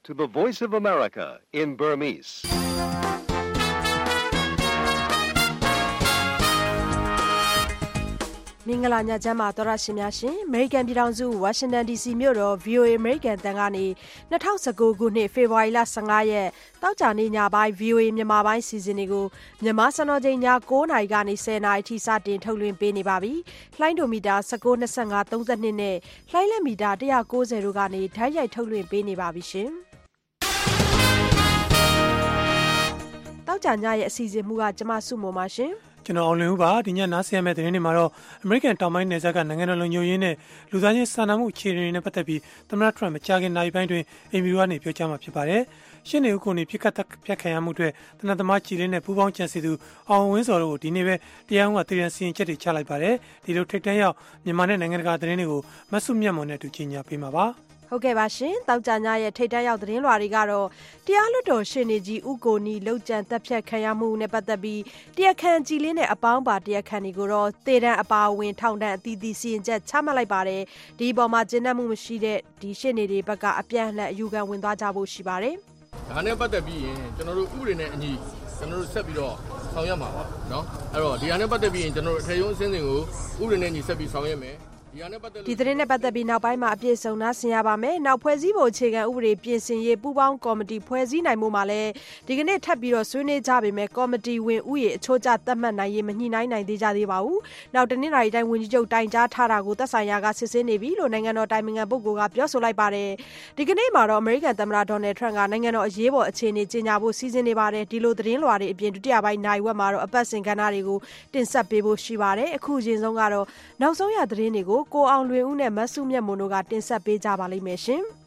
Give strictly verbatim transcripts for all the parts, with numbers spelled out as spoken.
to the Voice of America in Burmese. မင်္ဂလာညချမ်းပါတော်ရရှိများရှင်အမေရိကန်ပြည်ထောင်စုဝါရှင်တန် ဒီ စီ မြို့တော် ဗီ အို အေ အမေရိကန်တန်ကနေ၂၀၁၉ခုနှစ်ဖေဖော်ဝါရီလ၁၅ရက်တောက်ကြနေ့ညပိုင်း ဗီ အို အေ မြန်မာပိုင်းစီစဉ်တွေကိုမြန်မာစံတော်ချိန်ည၉နာရီကနေ၁၀နာရီထိစတင်ထုတ်လွှင့်ပေးနေပါပြီ။လှိုင်းဒိုမီတာ၁၉ ၂၅ ၃၂နဲ့လှိုင်းလက်မီတာ၁၉၀တို့ကနေဓာတ်ရိုက်ထုတ်လွှင့်ပေးနေပါပြီရှင်။တောက်ကြညရဲ့အစီအစဉ်မှုကကျမစုမော်ပါရှင်။ကျွန်တော်အောင်လင်းဦးပါဒီညနားဆင်ရမယ့်သတင်းတွေမှာတော့အမေရိကန်တောင်ပိုင်းနယ်စပ်ကနိုင်ငံတော်လုံခြုံရေးနဲ့လူသားချင်းစာနာမှုအခြေအနေတွေနဲ့ပတ်သက်ပြီးသမ္မတထရမ့်မကြာခင်နိုင်ပိုင်းတွင်အင်မီရိုကနေပြောကြားမှာဖြစ်ပါတယ်။ရှင်းနေဦးကိုနေပြစ်ခတ်ပြတ်ခံရမှုတွေတနက်သမားကြည်လင်းနဲ့ပူးပေါင်းကြံစည်သူအောင်ဝင်းစော်တို့ကိုဒီနေ့ပဲတရားရုံးကတည်ရန်စီရင်ချက်တွေချလိုက်ပါတယ်။ဒီလိုထိတ်တန့်ရောက်မြန်မာနဲ့နိုင်ငံတကာသတင်းတွေကိုမဆုမြတ်မွန်နဲ့အတူကြီးညာပေးမှာပါ။ဟုတ်ကဲ့ပါရှင်တောက်ကြညရဲ့ထိတ်တန့်ရောက်သတင်းလွှာတွေကတော့တရားလွှတ်တော်ရှေ့နေကြီးဦးကိုနီလှုပ်ကြံတက်ဖြတ်ခံရမှုနဲ့ပတ်သက်ပြီးတရားခံကြည်လင်းနဲ့အပေါင်းပါတရားခံတွေကိုတော့တေတံအပါအဝင်ထောင်ဒဏ်အသီးသီးစီရင်ချက်ချမှတ်လိုက်ပါတယ်ဒီအပေါ်မှာကျဉ်းနှံ့မှုမရှိတဲ့ဒီရှေ့နေတွေဘက်ကအပြန်အလှန်အယူခံဝင်သွားကြဖို့ရှိပါတယ်ဒါနဲ့ပတ်သက်ပြီးရင်ကျွန်တော်တို့ဥပဒေနဲ့အညီကျွန်တော်တို့ဆက်ပြီးတော့ဆောင်ရွက်မှာပါเนาะအဲ့တော့ဒီဟာနဲ့ပတ်သက်ပြီးရင်ကျွန်တော်တို့အထက်ရုံးအဆင့်တွေကိုဥပဒေနဲ့ညီဆက်ပြီးဆောင်ရွက်မယ်ဒီသတင်းနဲ့ပတ်သက်ပြီးနောက်ပိုင်းမှာအပြည့်စုံနားဆင်ရပါမယ်။နောက်ဖွဲ့စည်းပုံအခြေခံဥပဒေပြင်ဆင်ရေးပူးပေါင်းကော်မတီဖွဲ့စည်းနိုင်မှုမှာလည်းဒီကနေ့ထပ်ပြီးတော့ဆွေးနွေးကြပေမဲ့ကော်မတီဝင်ဥယေအချို့ကျသတ်မှတ်နိုင်ရေးမညှိနှိုင်းနိုင်သေးကြသေးပါဘူး။နောက်တနင်္လာရီတိုင်းဝန်ကြီးချုပ်တိုင်ကြားထားတာကိုသက်ဆိုင်ရာကစစ်ဆေးနေပြီလို့နိုင်ငံတော်တိုင်ပင်ခံပုဂ္ဂိုလ်ကပြောဆိုလိုက်ပါတယ်။ဒီကနေ့မှာတော့အမေရိကန်သမ္မတဒေါ်နယ်ထရန့်ကနိုင်ငံတော်အရေးပေါ်အခြေအနေကြေညာဖို့စီစဉ်နေပါတယ်။ဒီလိုသတင်းလွှာတွေအပြင်ဒုတိယပိုင်းနိုင်ဝက်မှာတော့အပတ်စဉ်ကဏ္ဍတွေကိုတင်ဆက်ပေးဖို့ရှိပါတယ်။အခုချိန်ဆုံးကတော့နောက်ဆုံးရသတင်းတွေကိုကိုအောင်လွင်ဦးနဲ့မဆုမြတ်မွန်တို့ကတင်ဆက်ပေးကြပါလိမ့်မယ်ရှင်။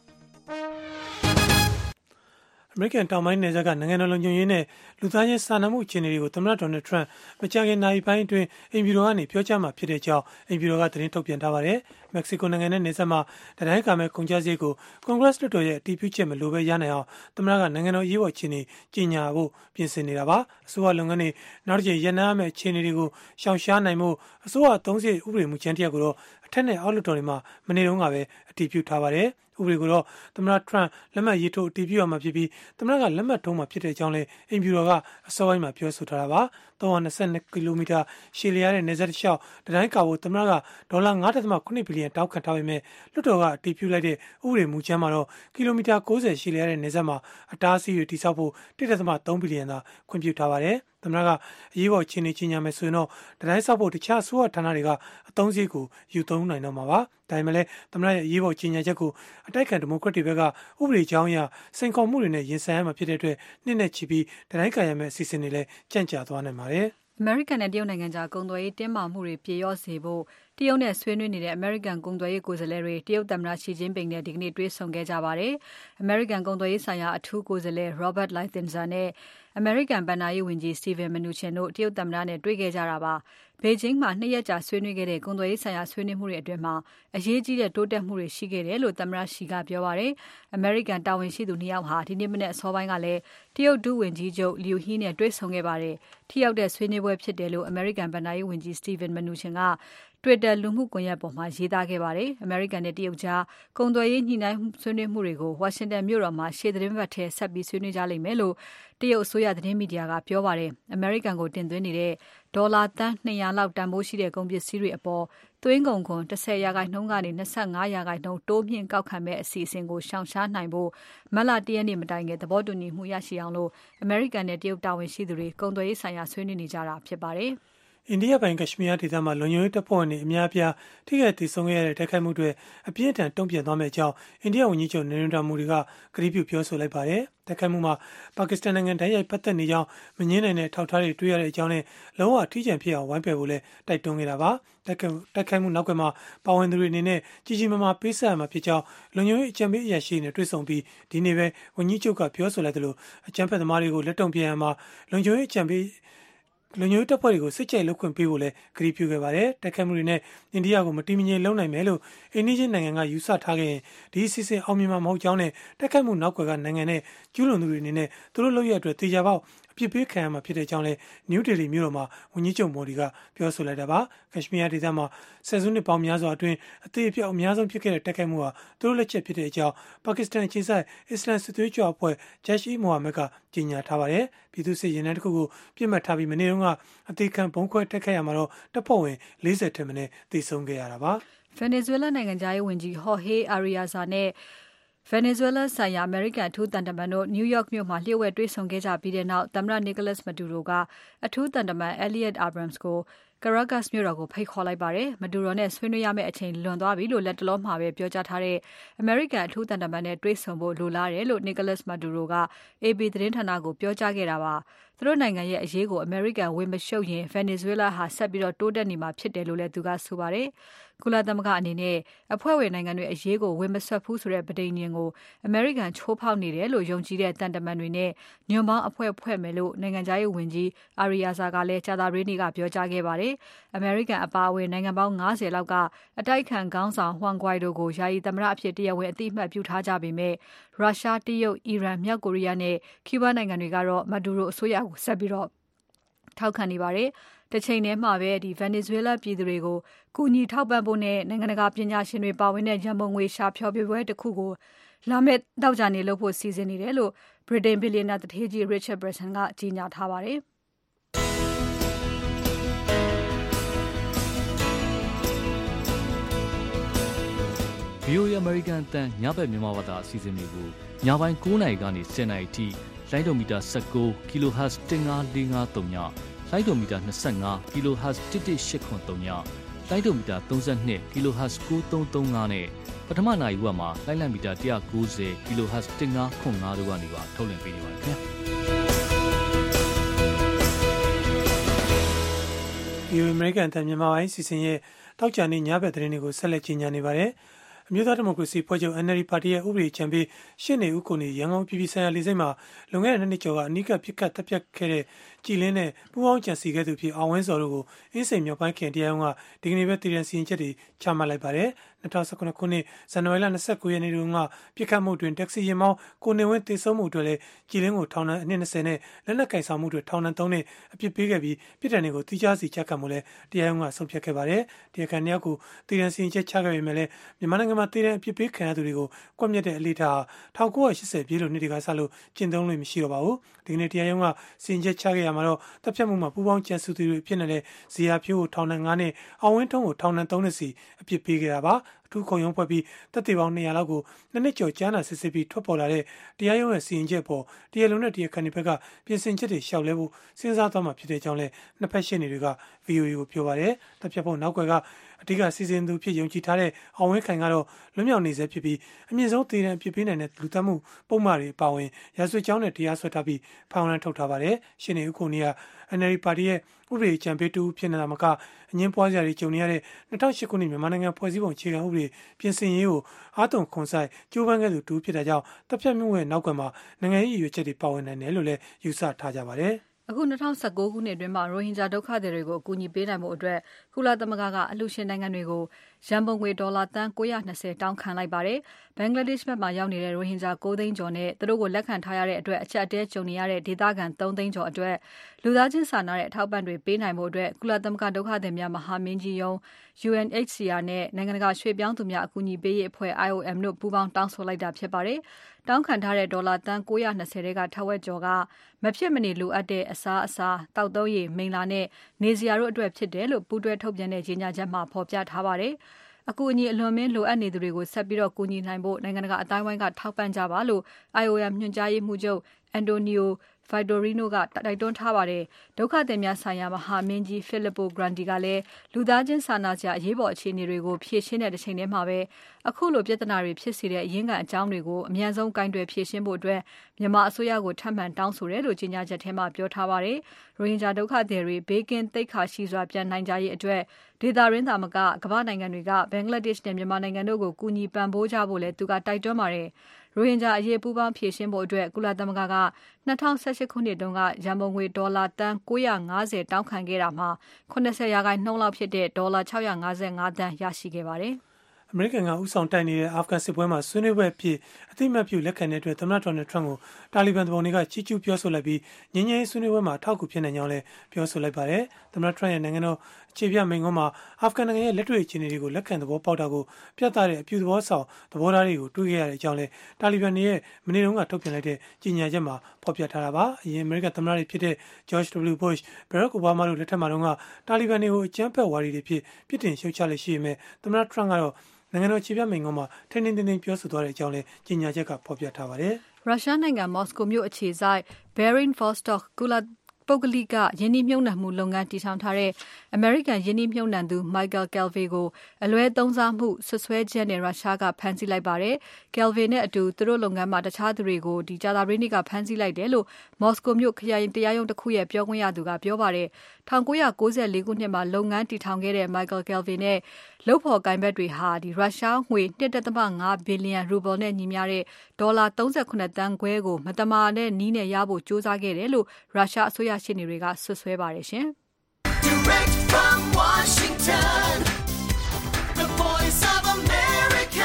အမေရိကန်တောင်ပိုင်းနယ်စပ်ကနိုင်ငံတော်လုံခြုံရေးနဲ့လူသားချင်းစာနာမှုအခြေအနေတွေကိုသမ္မတဒေါ်နယ်ထရန့်မကြာခင်နိုင်ပိုင်းအတွင်းအင်ဗီရိုကနေပြောကြားမှာဖြစ်တဲ့အကြောင်းအင်ဗီရိုကသတင်းထုတ်ပြန်ထားပါတယ်။မက္ကဆီကိုနိုင်ငံနဲ့နယ်စပ်မှာတတိုင်းကာမဲ့ကုန်ကျစရိတ်ကိုကွန်ဂရက်လွှတ်တော်ရဲ့အတည်ပြုချက်မလိုဘဲရနိုင်အောင်သမ္မတကနိုင်ငံတော်ရေးပေါ်အခြေအနေကြီးညာဖို့ပြင်ဆင်နေတာပါ။အစိုးရလုပ်ငန်းတွေနောက်တစ်ချိန်ရန်နာမဲ့အခြေအနေတွေကိုရှောင်ရှားနိုင်မှုအစိုးရအသုံးစရိတ်ဥပဒေမူကြမ်းတစ်ရပ်ကိုတော့အထက်နဲ့အောက်လွှတ်တော်တွေမှာမနေ့တုန်းကပဲအတည်ပြုထားပါတယ်။ဥပဒေကိုတော့သမ္မတထရန့်လက်မှတ်ရေးထိုးအတည်ပြုရမှာဖြစ်ပြီးသမ္မတကလက်မှတ်ထုံးမှာဖြစ်တဲ့အကြောင်းလည်းအင်ဖြူတော်ကအစောပိုင်းမှာပြောဆိုထားတာပါ၃၂၂ကီလိုမီတာရှည်လျားတဲ့နယ်စပ်တစ်လျှောက်တတိုင်းကာဖို့သမ္မတကဒေါ်လာ၅.၇ ဘီလီယံတောင်းခံထားပေမဲ့လွှတ်တော်ကအတည်ပြုလိုက်တဲ့ဥပဒေမူကြမ်းမှာတော့ကီလိုမီတာ၉၀ရှည်လျားတဲ့နယ်စပ်မှာအတားအဆီးတွေတိစောက်ဖို့၁.၃ ဘီလီယံသာခွင့်ပြုထားပါတယ်သမ္မတကအရေးပေါ်ချင်းနေချင်းညာမယ်ဆိုရင်တော့တတိုင်းဆောက်ဖို့တခြားအစိုးရဌာနတွေကအသုံးစရိတ်ကိုယူသုံးနိုင်တော့မှာပါဒါပေမဲ့လည်းသမ္မတရဲ့အရေးပေါ်ချင်းညာချက်ကိုအတိုက်ခံဒီမိုကရက်တွေဘက်ကဥပဒေကြောင်းအရစိန်ခေါ်မှုတွေနဲ့ရင်ဆိုင်ရမှာဖြစ်တဲ့အတွက်နှစ်နဲ့ချီပြီးတတိုင်းကာရမယ့်အစီအစဉ်တွေလည်းကြန့်ကြာသွားနိုင်ပါတယ်အမေရိကန်နဲ့တရုတ်နိုင်ငံကြားကုန်သွယ်ရေးတင်းမာမှုတွေပြေလျော့စေဖို့တရုတ်နဲ့ဆွေးနွေးနေတဲ့အမေရိကန်ကုန်သွယ်ရေးကိုယ်စားလှယ်တွေတရုတ်သမ္မတရှီကျင်းပင်နဲ့ဒီကနေ့တွေ့ဆုံခဲ့ကြပါတယ်။အမေရိကန်ကုန်သွယ်ရေးဆိုင်ရာအထူးကိုယ်စားလှယ် Robert Lighthizer နဲ့အမေရိကန်ဘဏ္ဍာရေးဝန်ကြီး Steven Mnuchin တို့တရုတ်သမ္မတနဲ့တွေ့ခဲ့ကြတာပါ။ဘေဂျင်းမှာနှစ်ရက်ကြာဆွေးနွေးခဲ့တဲ့ကုန်သွယ်ရေးဆိုင်ရာဆွေးနွေးမှုတွေအတွင်းမှာအရေးကြီးတဲ့တိုးတက်မှုတွေရှိခဲ့တယ်လို့သမ္မတရှီကပြောပါတယ်။အမေရိကန်တာဝန်ရှိသူနှစ်ယောက်ဟာဒီနေ့မနေ့အစောပိုင်းကလည်းတရုတ်ဒုဝန်ကြီးချုပ် Liu He နဲ့တွေ့ဆုံခဲ့ပါတယ်။ထိရောက်တဲ့ဆွေးနွေးပွဲဖြစ်တယ်လို့အမေရိကန်ဘဏ္ဍာရေးဝန်ကြီး Steven Mnuchin က Twitter လူမှုကွန်ရက်ပေါ်မှာရေးသားခဲ့ပါတယ်။အမေရိကန်နဲ့တရုတ်ကြားကုန်သွယ်ရေးညှိနှိုင်းဆွေးနွေးမှုတွေကိုဝါရှင်တန်မြို့တော်မှာရှေ့သတင်းပတ်ထဲဆက်ပြီးဆွေးနွေးကြလိမ့်မယ်လို့တရုတ်အစိုးရသတင်းမီဒီယာကပြောပါတယ်။အမေရိကန်ကိုတင်သွင်းနေတဲ့ဒေါ်လာသန်း၂၀၀လောက်တန်ဖိုးရှိတဲ့ကုန်ပစ္စည်းတွေအပေါ်သွင်းကုန်ခွန်၁၀ရာခိုင်နှုန်းကနေ၂၅ရာခိုင်နှုန်းတိုးမြင့်ကောက်ခံမဲ့အစီအစဉ်ကိုရှောင်ရှားနိုင်ဖို့မတ်လ၁ရက်နေ့မတိုင်ခင်သဘောတူညီမှုရရှိအောင်လို့အမေရိကန်နဲ့တရုတ်တာဝန်ရှိသူတွေကုန်သွယ်ရေးဆိုင်ရာဆွေးနွေးနေကြတာဖြစ်ပါတယ်။အိန္ဒိယပိုင်ကက်ရှ်မီးယားဒေသမှာလုံခြုံရေးတပ်ဖွဲ့ဝင်တွေအများအပြားထိခိုက်ဒေဆုံးခဲ့ရတဲ့တိုက်ခိုက်မှုတွေအပြင်းအထန်တုံ့ပြန်သွားမယ့်အကြောင်းအိန္ဒိယဝန်ကြီးချုပ်နရိန္ဒရာမိုဒီကကတိပြုပြောဆိုလိုက်ပါတယ်။တိုက်ခိုက်မှုမှာပါကစ္စတန်နိုင်ငံတိုက်ရိုက်ပတ်သက်နေကြောင်းမငြင်းနိုင်တဲ့ထောက်ထားတွေတွေ့ရတဲ့အကြောင်းနဲ့လုံးဝထိကျန်ဖြစ်အောင်ဝိုင်းပယ်ဖို့လည်းတိုက်တွန်းခဲ့တာပါ။တိုက်ခိုက်တိုက်ခိုက်မှုနောက်ကွယ်မှာပါဝင်သူတွေအနေနဲ့ကြီးကြီးမားမားပေးဆက်ရမှာဖြစ်ကြောင်းလုံခြုံရေးအကြံပေးအရာရှိတွေနဲ့တွေ့ဆုံပြီးဒီနေ့ပဲဝန်ကြီးချုပ်ကပြောဆိုလိုက်တယ်လို့အကြံဖက်သမားတွေကိုလက်တုံ့ပြန်ရမှာလုံခြုံရေးအကြံပေးလူမျိုးတပ်ဖွဲ့တွေကိုစစ်ကြိုက်လုပ်ခွင့်ပေးဖို့လည်းကတိပြုခဲ့ပါတယ်တိုက်ခိုက်မှုတွေနဲ့အိန္ဒိယကိုမတိမငြိမ်လုံနိုင်မယ်လို့အိန္ဒိယနိုင်ငံကယူဆထားခဲ့ရင်ဒီအစီအစဉ်အောင်မြင်မှာမဟုတ်ကြောင်းနဲ့တိုက်ခိုက်မှုနောက်ကွယ်ကနိုင်ငံနဲ့ကျူးလွန်သူတွေအနေနဲ့သူတို့လုပ်ရတဲ့တေချာပေါက်အပြစ်ပေးခံရမှာဖြစ်တဲ့ကြောင်းလည်းနယူးဒေလီမြို့တော်မှာဝန်ကြီးချုပ်မိုဒီကပြောဆိုလိုက်တာပါကက်ရှ်မီးယားဒေသမှာဆယ်စုနှစ်ပေါင်းများစွာအတွင်းအသေးအပြောက်အများဆုံးဖြစ်ခဲ့တဲ့တိုက်ခိုက်မှုဟာသူတို့လက်ချက်ဖြစ်တဲ့အကြောင်းပါကစ္စတန်အခြေစိုက်အစ္စလမ်စစ်သွေးကြွအဖွဲ့ဂျက်ရှ်အီမိုဟာမက်ကကြေညာထားပါတယ်ပြည်သူ့စစ်ရင်နှန်းတစ်ခုကိုပြစ်မှတ်ထားပြီးမနေ့တုန်းကအသေးခံဘုံခွဲတိုက်ခိုက်ရမှာတော့တပ်ဖွဲ့ဝင်၄၀ထက်မနည်းသေဆုံးခဲ့ရတာပါ Venezuela နိုင်ငံသားရေးဝန်ကြီး Jorge Arreaza နဲ့ Venezuela ဆိုင်ရာ American အထူးတန်တမန်တို့ New York မြို့မှာလျှို့ဝှက်တွေ့ဆုံခဲ့ကြပြီးတဲ့နောက်သမ္မတ Nicolas Maduro ကအထူးတန်တမန် Elliot Abrams ကို Caracas မြို့တော်ကိုဖိတ်ခေါ်လိုက်ပါတယ်။ Maduro နဲ့ဆွေးနွေးရမယ့်အချိန်လွန်သွားပြီလို့လက်တလောမှာပဲပြောကြားထားတဲ့ American အထူးတန်တမန်နဲ့တွေ့ဆုံဖို့လိုလားတယ်လို့ Nicolas Maduro က A P သတင်းဌာနကိုပြောကြားခဲ့တာပါ။သူတို့နိုင်ငံရဲ့အရေးကို American ဝင်မရှုပ်ရင် Venezuela ဟာဆက်ပြီးတိုးတက်နေမှာဖြစ်တယ်လို့လည်းသူကဆိုပါတယ်။ကုလသမဂ္ဂအနေနဲ့အဖွဲ့ဝင်နိုင်ငံတွေအရေးကိုဝင်မဆွတ်ဘူးဆိုတဲ့ပဋိညာဉ်ကို American ချိုးဖောက်နေတယ်လို့ယုံကြည်တဲ့တန်တမန်တွေနဲ့ညွန့်ပေါင်းအဖွဲ့ဖွဲ့မယ်လို့နိုင်ငံခြားရေးဝန်ကြီး Arreaza ကလည်းကြာသပတေးနေ့ကပြောကြားခဲ့ပါတယ်။ American အပါအဝင်နိုင်ငံပေါင်း၅၀လောက်ကအတိုက်ခံခေါင်းဆောင် Juan Guaido ကိုယာယီသမ္မတအဖြစ်တရားဝင်အသိအမှတ်ပြုထားကြပေမဲ့ Russia, တရုတ်, အီရန်, မြောက်ကိုရီးယားနဲ့ Cuba နိုင်ငံတွေကတော့ Maduro အစိုးရကိုဆက်ပြီးထောက်ခံနေပါတယ်။တချိန်ထဲမှာပဲဒီ Venezuela ပြည်သူတွေကိုကူညီထောက်ပံ့ဖို့နဲ့နိုင်ငံတကာပညာရှင်တွေပါဝင်တဲ့ရန်ပုံငွေရှာဖျော်ဖြေပွဲတစ်ခုကိုလာမယ့်တောက်ကြနေလို့ဖို့စီစဉ်နေတယ်လို့ Britain billionaire တထေးကြီး Richard Branson ကကြေညာထားပါတယ်။ V O A American အတန်းညဘက်မြန်မာဘာသာအစီအစဉ်တွေကိုညပိုင်း၉နာရီကနေ၁၀နာရီထိလိုင်းဒိုမီတာ၁၉ kilohertz ၁၅၄၅သုံးညလိုင်းဒိုမီတာ၂၅ kilohertz ၁၁၈ခွန်သုံးညလိုင်းဒိုမီတာ၃၂ kilohertz ၉၃၃၅နဲ့ပထမနာရီဝက်မှာလိုင်းလံမီတာ၁၉၀ kilohertz ၁၅ခွန်၅တို့ကနေပါထုတ်လွှင့်ပေးနေပါတယ်ခင်ဗျာ V O A American အတန်းမြန်မာပိုင်းစီစဉ်ရဲ့တောက်ကြနေညဘက်သတင်းတွေကိုဆက်လက်ကြီးညာနေပါတယ်အမျိုးသားဒီမိုကရေစီဖွဲ့ချုပ် N L D ပါတီရဲ့ဥပဒေချန်ပေးရှစ်နေဦးကိုနေရန်ကုန်ပြည်ပြည်ဆိုင်ရာလေဆိပ်မှာလွန်ခဲ့တဲ့နှစ်နှစ်ကျော်ကအနိကပြစ်ခတ်တပ်ဖြတ်ခဲ့တဲ့ကြည်လင်းနဲ့ပူးပေါင်းကြံစည်ခဲ့သူဖြစ်အောင်ဝင်းစော်တို့ကိုအင်းစိန်မြောက်ပိုင်းခင်တရားရုံးကဒီကနေ့ပဲတည်ရန်စီရင်ချက်တွေချမှတ်လိုက်ပါတယ်၂၀၁၉ခုနှစ်ဇန်နဝါရီလ၂၉ရက်နေ့တုန်းကပြစ်ခတ်မှုတွင်တက္ကစီယာဉ်မောင်းကိုနေဝင်းသေဆုံးမှုအတွက်လည်းကြည်လင်းကိုထောင်ဒဏ်အနှစ်၂၀နဲ့လက်နက်ကင်ဆောင်မှုတွေထောင်ဒဏ်သုံးနှစ်အပြစ်ပေးခဲ့ပြီးပြည်ထောင်တွေကိုတိကျစီချကတ်မှုလည်းတရားရုံးကဆုံးဖြတ်ခဲ့ပါတယ်တရားခံနှစ်ယောက်ကိုတည်ရန်စီရင်ချက်ချခဲ့ပေမဲ့လည်းမြန်မာနိုင်ငံမှာတည်ရန်အပြစ်ပေးခံရသူတွေကိုကွပ်မျက်တဲ့အလေးထား၁၉၈၀ပြည့်လို့နှစ်တကာစလို့ကျင့်သုံးလို့မရှိတော့ပါဘူးဒီကနေ့တရားရုံးကစီရင်ချက်ချခဲ့ရမှာတော့တပ်ဖြတ်မှုမှာပူးပေါင်းကြံစည်သူတွေဖြစ်နေတဲ့ဇီယာဖြိုးကိုထောင်ဒဏ်၅နှစ်အောင်ဝင်းထုံးကိုထောင်ဒဏ်၃နှစ်စီအပြစ်ပေးခဲ့တာပါအထူးခုံရုံးဖွဲ့ပြီးတပ်သေးပေါင်း၂၀၀လောက်ကိုနှစ်နှစ်ကျော်ကြားနာစစ်ဆေးပြီးထွက်ပေါ်လာတဲ့တရားရုံးရဲ့စီရင်ချက်ပေါ်တရားလုံးနဲ့တရားခံတွေဘက်ကပြင်ဆင်ချက်တွေရှောက်လဲဖို့စဉ်းစားသွားမှာဖြစ်တဲ့ကြောင်းလည်းနှစ်ဖက်ရှင်းတွေက V O A ကိုပြောပါတယ်တပ်ဖြတ်ဖို့နောက်ကွယ်ကအဓိကစီစဉ်သူဖြစ်ယုံကြည်ထားတဲ့အောင်ဝင်းခိုင်ကတော့လွတ်မြောက်နေစေဖြစ်ပြီးအမြင့်ဆုံးသေဒဏ်ပြစ်ပေးနိုင်တဲ့လူသတ်မှုပုံမှန်တွေပါဝင်ရာဇဝတ်ကြောင်းနဲ့တရားစွဲထားပြီးဖောင်ရန်ထုတ်ထားပါတယ်ရှင်းနေဦးကိုနေက N L D ပါတီရဲ့ဥပဒေချန်ပေးတူဖြစ်နေတာမကအငင်းပွားစရာတွေကြုံနေရတဲ့၂၀၀၈ခုနှစ်မြန်မာနိုင်ငံဖွဲ့စည်းပုံအခြေခံဥပဒေပြင်ဆင်ရေးကိုအာတုံခွန်ဆိုင်ကြိုးပမ်းခဲ့သူတူဖြစ်တဲ့ကြောင့်တပ်ဖြတ်မှုရဲ့နောက်ကွယ်မှာနိုင်ငံရေးရွေးချက်တွေပါဝင်နိုင်တယ်လို့လည်းယူဆထားကြပါတယ်အခု၂၀၁၉ခုနှစ်အတွင်းမှာရိုဟင်ဂျာဒုက္ခသည်တွေကိုအကူအညီပေးနိုင်မှုအတွက်ကုလသမဂ္ဂကအလှူရှင်နိုင်ငံတွေကိုရန်ပုံငွေဒေါ်လာသန်း၉၂၀တောင်းခံလိုက်ပါတယ်။ဘင်္ဂလားဒေ့ရှ်ဘက်မှာရောက်နေတဲ့ရိုဟင်ဂျာ၉သိန်းကျော်နဲ့သူတို့ကိုလက်ခံထားရတဲ့အတွက်အချက်အတဲကြုံနေရတဲ့ဒေသခံ၃သိန်းကျော်အတွက်လူသားချင်းစာနာတဲ့အထောက်ပံ့တွေပေးနိုင်မှုအတွက်ကုလသမဂ္ဂဒုက္ခသည်များမဟာမင်းကြီးရုံး U N H C R နဲ့နိုင်ငံတကာရွှေ့ပြောင်းသူများအကူအညီပေးရေးအဖွဲ့ I O M တို့ပူးပေါင်းတောင်းဆိုလိုက်တာဖြစ်ပါတယ်။တောင်းခံထားတဲ့ဒေါ်လာသန်း၉၂၀တဲကထက်ဝက်ကျော်ကမဖြစ်မနေလိုအပ်တဲ့အစားအစာတောက်သုံးရည်မိန်လာနဲ့နေစရာတို့အတွက်ဖြစ်တယ်လို့ပူးတွဲထုတ်ပြန်တဲ့ကြေညာချက်မှာဖော်ပြထားပါတယ်။အကူအညီအလွန်မင်းလိုအပ်နေသူတွေကိုဆက်ပြီးတော့ကူညီနိုင်ဖို့နိုင်ငံတကာအတိုင်းဝိုင်းကထောက်ပံ့ကြပါလို့ I O M ညွှန်ကြားရေးမှူးချုပ် Antonio Vitorino ကတိုက်တွန်းထားပါတယ်။ဒုက္ခသည်များဆိုင်ရာမဟာမင်းကြီး Filippo Grandi ကလည်းလူသားချင်းစာနာစရာအရေးပေါ်အခြေအနေတွေကိုဖြေရှင်းတဲ့တစ်ချိန်တည်းမှာပဲအခုလိုပြဿနာတွေဖြစ်စေတဲ့အရင်းခံအကြောင်းတွေကိုအမြန်ဆုံးကင်တွယ်ဖြေရှင်းဖို့အတွက်မြန်မာအစိုးရကိုထပ်မံတောင်းဆိုတယ်လို့ကြေညာချက်ထဲမှာပြောထားပါတယ်။ရိုဟင်ဂျာဒုက္ခသည်တွေဘေးကင်းသိက္ခာရှိစွာပြန်နိုင်ကြရေးအတွက်ဒေသရင်းသာမကကမ္ဘာနိုင်ငံတွေကဘင်္ဂလားဒေ့ရှ်နဲ့မြန်မာနိုင်ငံတို့ကိုကူညီပံ့ပိုးကြဖို့လည်းသူကတိုက်တွန်းပါတယ်။ရိုဟင်ဂျာအရေးပူးပေါင်းဖြေရှင်းဖို့အတွက်ကုလသမဂ္ဂက၂၀၁၈ခုနှစ်တုန်းကရန်ပုံငွေဒေါ်လာတန်၉၅၀တောင်းခံခဲ့တာမှာ၇၀ရာခိုင်နှုန်းလောက်ဖြစ်တဲ့ဒေါ်လာ၆၅၅သန်းရရှိခဲ့ပါတယ်။အမေရိကန်ကဥဆောင်တိုက်နေတဲ့အာဖဂန်စစ်ပွဲမှာဆွေးနွေးပွဲအဖြစ်အသိအမှတ်ပြုလက်ခံတဲ့အတွက်သမ္မတဒေါ်နယ်ထရန့်ကိုတာလီဘန်သူပုန်တွေကချီးကျူးပြောဆိုလိုက်ပြီးငြိမ်းချမ်းရေးဆွေးနွေးပွဲမှာထောက်ကူဖြစ်နိုင်ကြောင်းလည်းပြောဆိုလိုက်ပါတယ်။သမ္မတထရန့်ရဲ့နိုင်ငံတော်အခြေပြမိန့်ခွန်းမှာအာဖဂန်နိုင်ငံရဲ့လက်တွေ့အခြေအနေတွေကိုလက်ခံသဘောပေါက်တာကိုပြသတဲ့အပြုသဘောဆောင်သဘောထားတွေကိုတွေ့ခဲ့ရတဲ့အကြောင်းလည်းတာလီဘန်တွေရဲ့မနေ့တုန်းကထုတ်ပြန်လိုက်တဲ့ကြေညာချက်မှာဖော်ပြထားတာပါ။အရင်အမေရိကန်သမ္မတတွေဖြစ်တဲ့ George W. Bush, Barack Obama တို့လက်ထက်မှာတုန်းကတာလီဘန်တွေကိုအကြမ်းဖက်ဝါဒီတွေဖြစ်ပြစ်တင်ရှုတ်ချလက်ရှိပေမဲ့သမ္မတထရန့်ကတော့နိုင်ငံတော်ခြေပြမိန်ကောင်မှာထိန်းထိန်းသိမ်းသိမ်းပြောဆိုသွားတဲ့အကြောင်းလည်းကြေညာချက်ကဖော်ပြထားပါတယ်။ရုရှားနိုင်ငံမော်စကိုမြို့အခြေစိုက် Bering Vostok ကုလပုဂ္ဂလိကယင်းနှိမ့်မြုပ်နှံမှုလုပ်ငန်းတည်ထောင်ထားတဲ့အမေရိကန်ယင်းနှိမ့်မြုပ်နှံသူ Michael Kelvey ကိုအလွဲသုံးစားမှုဆွဆွဲချက်နဲ့ရုရှားကဖမ်းဆီးလိုက်ပါတယ်။ Kelvey နဲ့အတူသူတို့လုပ်ငန်းမှာတခြားသူတွေကိုဒီကြာသပတေးနေ့ကဖမ်းဆီးလိုက်တယ်လို့မော်စကိုမြို့ခရိုင်တရားရုံးတစ်ခုရဲ့ပြောခွင့်ရသူကပြောပါတယ်။၁၉၉၄ခုနှစ်မှာလုပ်ငန်းတည်ထောင်ခဲ့တဲ့ Michael Kelvey နဲ့လုပ်ဖော်ကိုင်ဘက်တွေဟာဒီရုရှားငွေ ၂.၅ ဘီလီယံရူဘယ်နဲ့ညီမျှတဲ့ဒေါ်လာ၃၇သန်းခွဲကိုမတမာတဲ့နည်းနဲ့ရဖို့ကြိုးစားခဲ့တယ်လို့ရုရှားအစိုးရရှေ့နေတွေကဆွဆွဲပါတယ်ရှင်။ Direct from Washington, the Voice of America,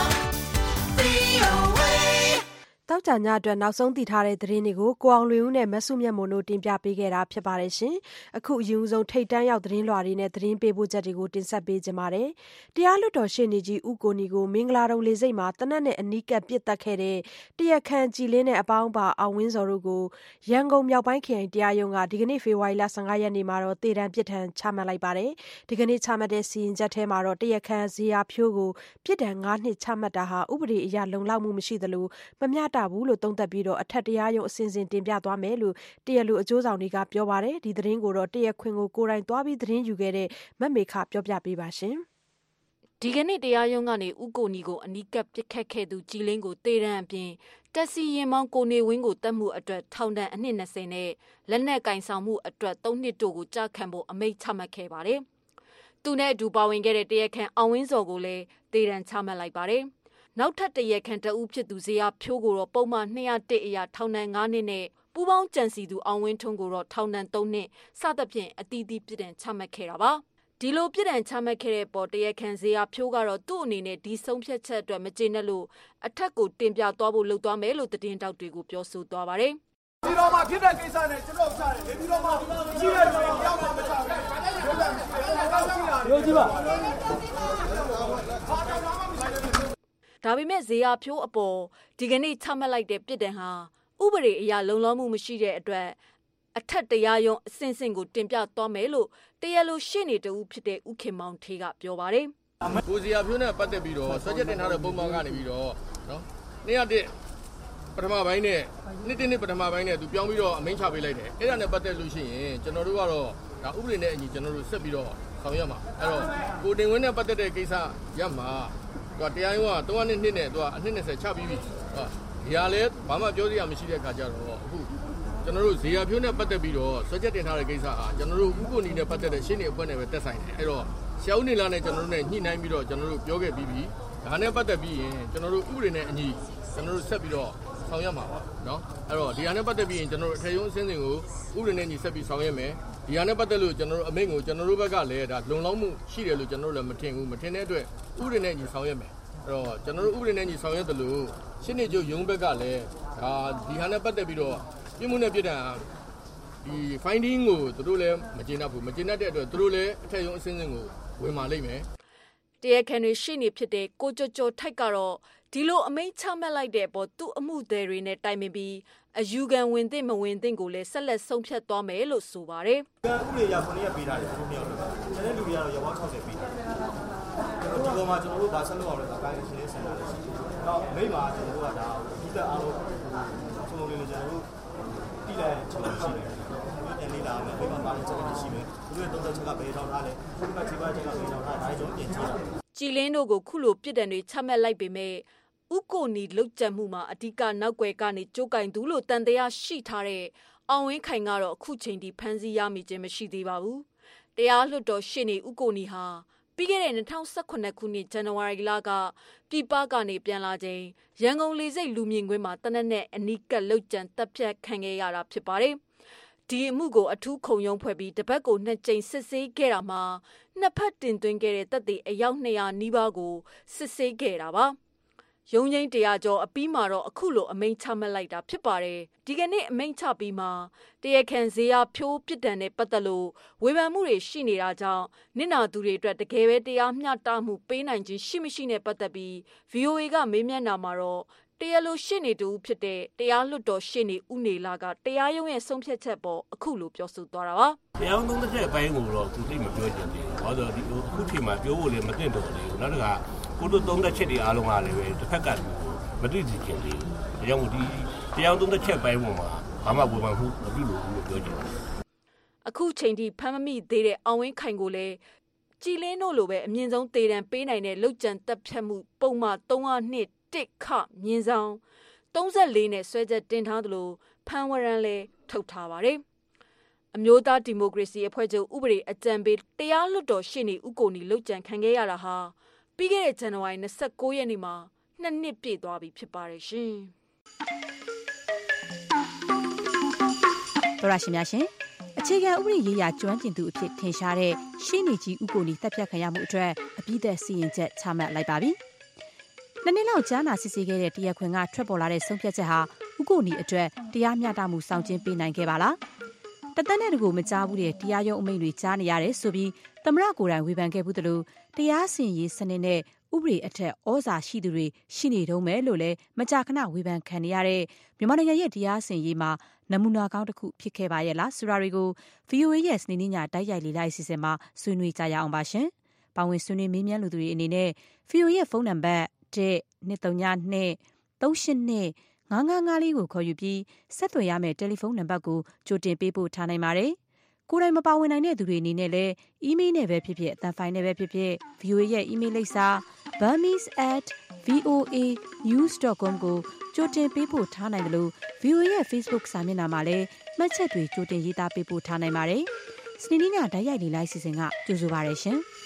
တောက်ကြညအတွက်နောက်ဆုံးတည်ထားတဲ့သတင်းတွေကိုကိုအောင်လွင်ဦးနဲ့မဆုမြတ်မွန်တို့တင်ပြပေးခဲ့တာဖြစ်ပါတယ်ရှင်။အခုအယူဆုံးထိတ်တန်းရောက်သတင်းလွှာတွေနဲ့သတင်းပေးပို့ချက်တွေကိုတင်ဆက်ပေးကြပါမယ်။တရားလွှတ်တော်ရှေ့နေကြီးဦးကိုနီကိုမင်္ဂလာတုံလေစိတ်မှာတနက်နဲ့အနီးကပ်ပစ်တက်ခဲ့တဲ့တရားခံကြည်လင်းတဲ့အပေါင်းပါအောင်ဝင်းစော်တို့ကိုရန်ကုန်မြောက်ပိုင်းခရိုင်တရားရုံးကဒီကနေ့ဖေဖော်ဝါရီလ၁၅ရက်နေ့မှာတော့တေတံပြစ်ဒဏ်ချမှတ်လိုက်ပါတယ်။ဒီကနေ့ချမှတ်တဲ့စီရင်ချက်ထဲမှာတော့တရားခံဇေယျာဖြိုးကိုပြစ်ဒဏ်၅နှစ်ချမှတ်တာဟာဥပဒေအရလုံလောက်မှုမရှိသလိုမမျှတဘူးလို့သုံးသပ်ပြီးတော့အထက်တရားရုံးအစဉ်စဉ်တင်ပြသွားမယ်လို့တရားလူအကျိုးဆောင်တွေကပြောပါတယ်ဒီသတင်းကိုတော့တရားခွင်ကိုကိုယ်တိုင်သွားပြီးသတင်းယူခဲ့တဲ့မမေခပြောပြပေးပါရှင်ဒီကနေ့တရားရုံးကနေဥကိုနီကိုအနီးကပ်ပစ်ခတ်ခဲ့သူကြည်လင်းကိုတေရန်အပြင်တက်စီရင်မောင်းကိုနေဝင်းကိုတပ်မှုအတွက်ထောင်ဒဏ်အနှစ်၂၀နဲ့လက်နက်ကင်ဆောင်မှုအတွက်၃နှစ်တို့ကိုကြာခံဖို့အမိန့်ချမှတ်ခဲ့ပါတယ်သူနဲ့အတူပါဝင်ခဲ့တဲ့တရားခံအောင်ဝင်းစော်ကိုလည်းတေရန်ချမှတ်လိုက်ပါတယ်နောက်ထပ်တရားခံတဦးဖြစ်သူဇေယျဖြိုးကိုတော့ပုံမှန်၂၀၁အရာထောင်ဒဏ်၅နှစ်နဲ့ပူးပေါင်းကြံစီသူအောင်ဝင်းထွန်းကိုတော့ထောင်ဒဏ်၃နှစ်စသဖြင့်အသီးသီးပြစ်ဒဏ်ချမှတ်ခဲ့တာပါဒီလိုပြစ်ဒဏ်ချမှတ်ခဲ့တဲ့ပေါ်တရားခံဇေယျဖြိုးကတော့သူ့အနေနဲ့ဒီဆုံးဖြတ်ချက်အတွက်မကျေနပ်လို့အထက်ကိုတင်ပြသွားဖို့လုပ်သွားမယ်လို့သတင်းတောက်တွေကိုပြောဆိုသွားပါတယ်ဒီတော့မှဖြစ်တဲ့ကိစ္စနဲ့ကျွန်တော်ကြားတယ်ဒီတော့မှကြီးတဲ့လူတွေရောက်မှမချဘူးရိုးကြည့်ပါဒါပေမဲ့ဇေယျဖြိုးအပေါ်ဒီကနေ့ချမှတ်လိုက်တဲ့ပြစ်ဒဏ်ဟာဥပဒေအရလုံလောက်မှုမရှိတဲ့အတွက်အထက်တရားရုံးအစဉ်စဉ်ကိုတင်ပြသွားမယ်လို့တရားလိုရှေ့နေတဦးဖြစ်တဲ့ဦးခင်မောင်ထေးကပြောပါတယ်။ကိုဇေယျဖြိုးနဲ့ပတ်သက်ပြီးတော့ဆွဲချက်တင်ထားတဲ့ပုံမှန်ကနေပြီးတော့နော်နေ့ရက်တစ်ပထမပိုင်းနဲ့နေ့တစ်နေ့ပထမပိုင်းနဲ့သူပြောင်းပြီးတော့အမိန့်ချပေးလိုက်တယ်။အဲ့ဒါနဲ့ပတ်သက်လို့ရှိရင်ကျွန်တော်တို့ကတော့ဒါဥပဒေနဲ့အညီကျွန်တော်တို့ဆက်ပြီးတော့ဆောင်ရွက်မှာ။အဲ့တော့ကိုတင်ဝင်းနဲ့ပတ်သက်တဲ့ကိစ္စရမှာသူကတရားရုံးက၃နှစ်နှစ်နဲ့သူကအနှစ်၂၀ချပြီးပြီ။ဟုတ်။ဒီဟာလည်းဘာမှပြောစရာမရှိတဲ့အခါကျတော့အခုကျွန်တော်တို့ဇေယျဖြိုးနဲ့ပတ်သက်ပြီးတော့ဆွဲချက်တင်ထားတဲ့ကိစ္စဟာကျွန်တော်တို့ဥက္ကိုနီနဲ့ပတ်သက်တဲ့ရှင်းနေအဖွဲ့နဲ့ပဲတက်ဆိုင်တယ်အဲ့တော့ဆရာဦးနေလာနဲ့ကျွန်တော်တို့နဲ့ညှိနှိုင်းပြီးတော့ကျွန်တော်တို့ပြောခဲ့ပြီးပြီဒါနဲ့ပတ်သက်ပြီးရင်ကျွန်တော်တို့ဥပဒေနဲ့အညီကျွန်တော်တို့ဆက်ပြီးတော့ဆောင်ရွက်မှာပါနော်အဲ့တော့ဒီဟာနဲ့ပတ်သက်ပြီးရင်ကျွန်တော်တို့အထက်ရုံးအဆင့်စဉ်ကိုဥပဒေနဲ့ညီဆက်ပြီးဆောင်ရွက်မယ်ဒီဟာနဲ့ပတ်သက်လို့ကျွန်တော်တို့အမိန့်ကိုကျွန်တော်တို့ဘက်ကလည်းဒါလုံလောက်မှုရှိတယ်လို့ကျွန်တော်တို့လည်းမထင်ဘူးမထင်တဲ့အတွက်ဥပဒေနဲ့ညီဆောင်ရွက်မယ်အဲ့တော့ကျွန်တော်တို့ဥပဒေနဲ့ညီဆောင်ရွက်တယ်လို့ရှင်းနေကျုပ်ရုံးဘက်ကလည်းဒါဒီဟာနဲ့ပတ်သက်ပြီးတော့ပြမှုနဲ့ပြတဲ့ဒီ finding ကိုသူတို့လည်းမကျေနပ်ဘူးမကျေနပ်တဲ့အတွက်သူတို့လည်းအထက်ရုံးအဆင့်ဆင့်ကိုဝင်มาလိမ့်မယ်တရားခံတွေရှိနေဖြစ်တဲ့ကိုကျော်ကျော်ထိုက်ကတော့ဒီလိုအမိန့်ချမှတ်လိုက်တဲ့အပေါ်သူ့အမှုသည်တွေနဲ့တိုင်ပင်ပြီးအယူခံဝင်သင့်မဝင်သင့်ကိုလည်းဆက်လက်ဆုံးဖြတ်သွားမယ်လို့ဆိုပါတယ်။ဥပဒေရခုနှစ်ရက်ပေးတာလေသူတို့ပြောလို့။ကျန်တဲ့လူတွေကတော့ရောက်ပေါင်း၆၀ပေးတယ်။ဒီကောင်မှကျွန်တော်တို့ဗာဆက်လုပ်အောင်လည်းဒါကိုင်းရှင်းစင်တာလည်းရှိတယ်။နောက်မိမှာကျွန်တော်တို့ကဒါဒီသက်အားလုံးကျွန်တော်တို့လည်းကျွန်တော်တို့တိလိုက်ချက်ရှိတယ်။ဒီနေ့လာမယ်မိမှာပါတဲ့ချက်ရှိမယ်။သူတို့သုံးသက်ချက်ကဘယ်ထောင်ထားလဲ။ဒီမှာခြေပါချက်ကဘယ်ထောင်ထားဒါကြောင့်ပြင်ကြည့်တာ။ကြည်လင်းတို့ကိုခုလိုပြစ်ဒဏ်တွေချမှတ်လိုက်ပေမဲ့ဥကိုနီလုတ်ကြမှုမှာအဓိကနောက်ွယ်ကနေကြိုးကင်သူလို့တန်တရားရှိထားတဲ့အောင်ဝင်းခိုင်ကတော့အခုချိန်ထိဖမ်းဆီးရမိခြင်းမရှိသေးပါဘူး။တရားလွှတ်တော်ရှေ့နေဥကိုနီဟာပြီးခဲ့တဲ့၂၀၁၇ခုနှစ်ဇန်နဝါရီလကပြည်ပကနေပြန်လာချိန်ရန်ကုန်လေဆိပ်လူမြင်ကွင်းမှာတနက်နဲ့အနီးကပ်လှုပ်ကြံတပ်ဖြတ်ခံခဲ့ရတာဖြစ်ပါတယ်။ဒီအမှုကိုအထူးခုံရုံးဖွဲ့ပြီးတပတ်ကိုနှစ်ကြိမ်စစ်ဆေးခဲ့တာမှာနှစ်ဖက်တင်သွင်းခဲ့တဲ့တပ်တွေအယောက်၂၀၀နီးပါးကိုစစ်ဆေးခဲ့တာပါ။ရုံးချင်းတရားကျော်အပြီးမှာတော့အခုလိုအမိန့်ချမှတ်လိုက်တာဖြစ်ပါတယ်။ဒီကနေ့အမိန့်ချပြီးမှတရားခံဇေယျဖြိုးပြစ်ဒဏ်နဲ့ပတ်သက်လို့ဝေဖန်မှုတွေရှိနေတာကြောင့်နစ်နာသူတွေအတွက်တကယ်ပဲတရားမျှတမှုပေးနိုင်ခြင်းရှိမရှိနဲ့ပတ်သက်ပြီး ဗွီအိုအေ ကမေးမြန်းတာမှာတော့တရားလိုရှေ့နေတူဖြစ်တဲ့တရားလွှတ်တော်ရှေ့နေဦးနေလာကတရားရုံးရဲ့ဆုံးဖြတ်ချက်ပေါ်အခုလိုပြောဆိုသွားတာပါ။တရားရုံးသုံးသပ်ချက်အပိုင်းကိုတော့သူသိမပြောချင်သေးဘူး။ဘာလို့လဲဒီအခုချိန်မှာပြောဖို့လည်းမသင့်တော်သေးဘူး။နောက်တစ်ခါကိုတို့သုံးသပ်ချက်တွေအားလုံးကလည်းပဲတစ်ဖက်ကမသိသိချင်သေးဘူး။ဒါကြောင့်မို့ဒီတရားသုံးသပ်ချက်ပိုင်းပေါ်မှာဘာမှဝေဖန်မှုမပြုလို့ဘူးလို့ပြောချင်တယ်။အခုချိန်ထိဖမ်းမမိသေးတဲ့အောင်ဝင်းခိုင်ကိုလည်းကြည်လင်းတို့လိုပဲအမြင့်ဆုံးသေဒဏ်ပေးနိုင်တဲ့လုပ်ကြံတပ်ဖြတ်မှုပုံမှန်သုံး၀၂တစ်ခမြင်းဆောင်သုံး၄နဲ့ဆွဲချက်တင်ထားသလိုဖမ်းဝရမ်းလည်းထုတ်ထားပါတယ်။အမျိုးသားဒီမိုကရေစီအဖွဲ့ချုပ်ဥပဒေအကြံပေးတရားလွှတ်တော်ရှေ့နေဦးကိုနီလုပ်ကြံခံခဲ့ရတာဟာပြီးခဲ့တဲ့ဇန်နဝါရီ၂၉ရက်နေ့မှာနှစ်နှစ်ပြည့်သွားပြီဖြစ်ပါတယ်ရှင်။သောရရှိများရှင်အခြေခံဥပဒေရေးရာကျွမ်းကျင်သူအဖြစ်ထင်ရှားတဲ့ရှေ့နေကြီးဦးကိုနီတပ်ဖြတ်ခံရမှုအတွက်အပြည့်သက်စီရင်ချက်ချမှတ်လိုက်ပါပြီ။နှစ်နှစ်လောက်ကြားနာစစ်ဆေးခဲ့တဲ့တရားခွင်ကထွက်ပေါ်လာတဲ့ဆုံးဖြတ်ချက်ဟာဦးကိုနီအတွက်တရားမျှတမှုဆောင်ကျဉ်ပေးနိုင်ခဲ့ပါလား။တသက်နဲ့တကူမကြားဘူးတဲ့တရားရုံးအမိန့်တွေကြားနေရတယ်ဆိုပြီးသမ္မတကိုယ်တိုင်ဝေဖန်ခဲ့ဘူးသလိုတရားစီရင်ရေးစနစ်နဲ့ဥပဒေအထက်ဩဇာရှိသူတွေရှိနေတုံးပဲလို့လည်းမကြာခဏဝေဖန်ခံနေရတဲ့မြန်မာနိုင်ငံရဲ့တရားစီရင်ရေးမှာနမူနာကောင်းတစ်ခုဖြစ်ခဲ့ပါရဲ့လားဆိုတာတွေကို ဗီအိုအေ ရဲ့စနေနေ့ညတိုက်ရိုက်လေးလိုက်အစီအစဉ်မှာဆွေးနွေးကြရအောင်ပါရှင်။ပါဝင်ဆွေးနွေးမေးမြန်းလူသူတွေအနေနဲ့ ဗီအိုအေ ရဲ့ဖုန်းနံပါတ်တစ်နှစ်သုံးညနှစ်သုံးရှစ်နှစ်ငါးငါးငါးလေးကိုခေါ်ယူပြီးဆက်သွယ်ရမယ့်တယ်လီဖုန်းနံပါတ်ကိုကြိုတင်ပေးပို့ထားနိုင်ပါတယ်။ကိုယ်တိုင်မပါဝင်နိုင်တဲ့သူတွေအနေနဲ့လည်းအီးမေးလ်နဲ့ပဲဖြစ်ဖြစ်အသံဖိုင်နဲ့ပဲဖြစ်ဖြစ် ဗီအိုအေ ရဲ့အီးမေးလ်လိပ်စာ burmese at voa news dot com ကိုကြိုတင်ပေးပို့ထားနိုင်တယ်လို့ ဗီအိုအေ ရဲ့ Facebook စာမျက်နှာမှာလည်းမှတ်ချက်တွေကြိုတင်ရေးသားပေးပို့ထားနိုင်ပါတယ်။စနေနေ့ညဓာတ်ရိုက်နေလိုက်စီစဉ်ကကြိုဆိုပါရရှင်။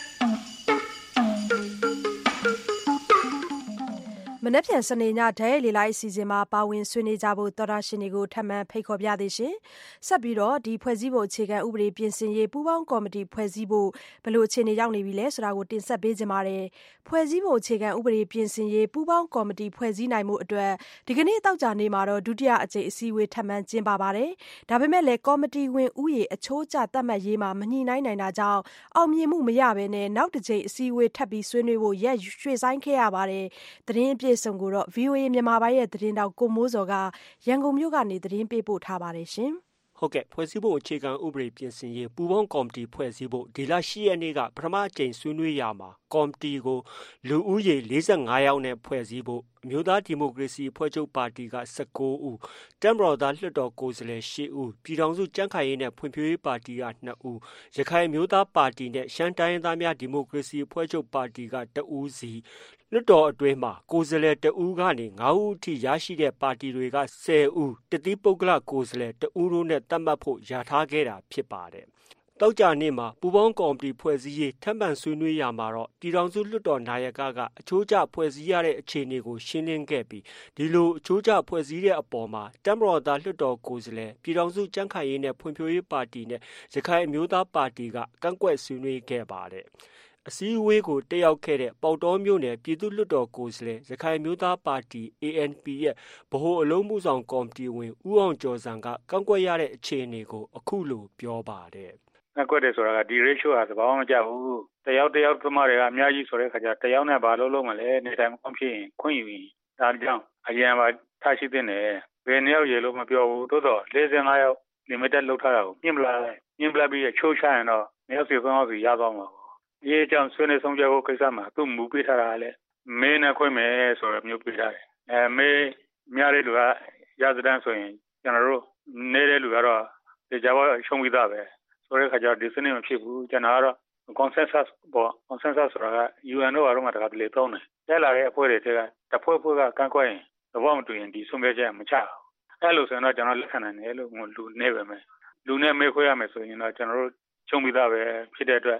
မနေ့ပြန်စနေညဓာတ်ရိုက်လေလိုက်အစီအစဉ်မှာပါဝင်ဆွေးနွေးကြဖို့သောတာရှင်တွေကိုထပ်မံဖိတ်ခေါ်ပြသေးရှင်ဆက်ပြီးတော့ဒီဖွဲ့စည်းပုံအခြေခံဥပဒေပြင်ဆင်ရေးပူးပေါင်းကော်မတီဖွဲ့စည်းဖို့ဘယ်လိုအခြေအနေရောက်နေပြီလဲဆိုတာကိုတင်ဆက်ပေးကြပါမယ်ဖွဲ့စည်းပုံအခြေခံဥပဒေပြင်ဆင်ရေးပူးပေါင်းကော်မတီဖွဲ့စည်းနိုင်မှုအတွက်ဒီကနေ့တောက်ကြနေမှာတော့ဒုတိယအကြိမ်အစည်းအဝေးထပ်မံကျင်းပပါတယ်ဒါပေမဲ့လည်းကော်မတီဝင်ဥယေအချိုးကျသတ်မှတ်ရေးမှာမညှိနှိုင်းနိုင်တာကြောင့်အောင်မြင်မှုမရဘဲနဲ့နောက်တစ်ကြိမ်အစည်းအဝေးထပ်ပြီးဆွေးနွေးဖို့ရက်ရွှေ့ဆိုင်းခဲ့ရပါတယ်သတင်းအပြည့်အစုံကိုတော့ ဗီအိုအေ မြန်မာပိုင်းရဲ့သတင်းတောက်ကိုမိုးစော်ကရန်ကုန်မြို့ကနေသတင်းပေးပို့ထားပါတယ်ရှင်။ဟုတ်ကဲ့ဖွဲ့စည်းပုံအခြေခံဥပဒေပြင်ဆင်ရေးပူးပေါင်းကော်မတီဖွဲ့စည်းဖို့ဒီလ၈ရက်နေ့ကပထမအကြိမ်ဆွေးနွေးရာမှာကော်မတီကိုလူဦးရေ၄၅ယောက်နဲ့ဖွဲ့စည်းဖို့အမျိုးသားဒီမိုကရေစီအဖွဲ့ချုပ်ပါတီက၁၉ဦးတပ်မတော်သားလွှတ်တော်ကိုယ်စားလှယ်၈ဦးပြည်ထောင်စုကြံ့ခိုင်ရေးနဲ့ဖွံ့ဖြိုးရေးပါတီက၂ဦးရခိုင်အမျိုးသားပါတီနဲ့ရှမ်းတိုင်းရင်းသားများဒီမိုကရေစီအဖွဲ့ချုပ်ပါတီကတဦးစီလွှတ်တော်အတွင်းမှာကိုယ်စားလှယ်တဦးကနေ၅ဦးအထိရရှိတဲ့ပါတီတွေက၁၀ဦးတသီးပုဂ္ဂလကိုယ်စားလှယ်တဦးတို့နဲ့သတ်မှတ်ဖို့ရထားခဲ့တာဖြစ်ပါတယ်။တောက်ကြနေ့မှာပူပေါင်းကော်မတီဖွဲ့စည်းရေးထပ်မံဆွေးနွေးရမှာတော့ပြည်ထောင်စုလွှတ်တော်နာယကကအချိုးကျဖွဲ့စည်းရတဲ့အခြေအနေကိုရှင်းလင်းခဲ့ပြီးဒီလိုအချိုးကျဖွဲ့စည်းတဲ့အပေါ်မှာတပ်မတော်သားလွှတ်တော်ကိုယ်စားလှယ်ပြည်ထောင်စုကြံ့ခိုင်ရေးနဲ့ဖွံ့ဖြိုးရေးပါတီနဲ့ရခိုင်အမျိုးသားပါတီကကန့်ကွက်ဆွေးနွေးခဲ့ပါတယ်။အစည်းအဝေးကိုတက်ရောက်ခဲ့တဲ့ပေါက်တောမြို့နယ်ပြည်သူ့လွှတ်တော်ကိုယ်စားလှယ်ရခိုင်မျိုးသားပါတီ အေအန်ပီ ရဲ့ဗဟိုအလုံးမှုဆောင်ကော်မတီဝင်ဦးအောင်ကျော်စံကကန့်ကွက်ရတဲ့အခြေအနေကိုအခုလိုပြောပါတယ်။ကန့်ကွက်တယ်ဆိုတာကဒီ ratio ဟာသဘာဝမကျဘူး။တယောက်တယောက်သမားတွေကအများကြီးဆိုတဲ့ခါကျတယောက်နဲ့ဘာလို့လုပ်မလဲနေတိုင်းမကောင်းဖြစ်ရင်ခွင့်ယူရင်ဒါကြောင့်အရင်ကထားရှိတဲ့နယ်ဘယ်နှစ်ယောက်ရေလို့မပြောဘူးတိုးတော့၄၅ယောက် limited လောက်ထားတာကိုညှိမလားညှိမလားပြီးချိုးချရင်တော့နှစ်ယောက်စီသုံးယောက်စီရသွားမှာဒီအကြောင်းဆွေးနွေးဆုံးဖြတ်ဖို့ကိစ္စမှာသူ့မူပေးထားတာလည်းမေးနဲ့ခွင့်မယ်ဆိုတော့မျိုးပေးထားတယ်အဲမေးများတဲ့လူကရသတန်းဆိုရင်ကျွန်တော်တို့နေတဲ့လူကတော့ဒီကြပါရှုံးပြီးသားပဲဆိုတဲ့ခါကျတော့ဒီစနစ်မဖြစ်ဘူးကျွန်တော်ကတော့ consensus ပေါ့ consensus ဆိုတာက ယူအန် တို့ကတော့မှတခါတလေသုံးတယ်တဲလာတဲ့အဖွဲ့တွေကတဖွဲ့ဖွဲ့ကကန့်ကွက်ရင်သဘောမတူရင်ဒီဆုံးဖြတ်ချက်မချဘူးအဲလိုဆိုရင်တော့ကျွန်တော်လက်ခံနိုင်တယ်လို့လူနေပဲမယ်လူနဲ့မေးခွဲရမယ်ဆိုရင်တော့ကျွန်တော်တို့ရှုံးပြီးသားပဲဖြစ်တဲ့အတွက်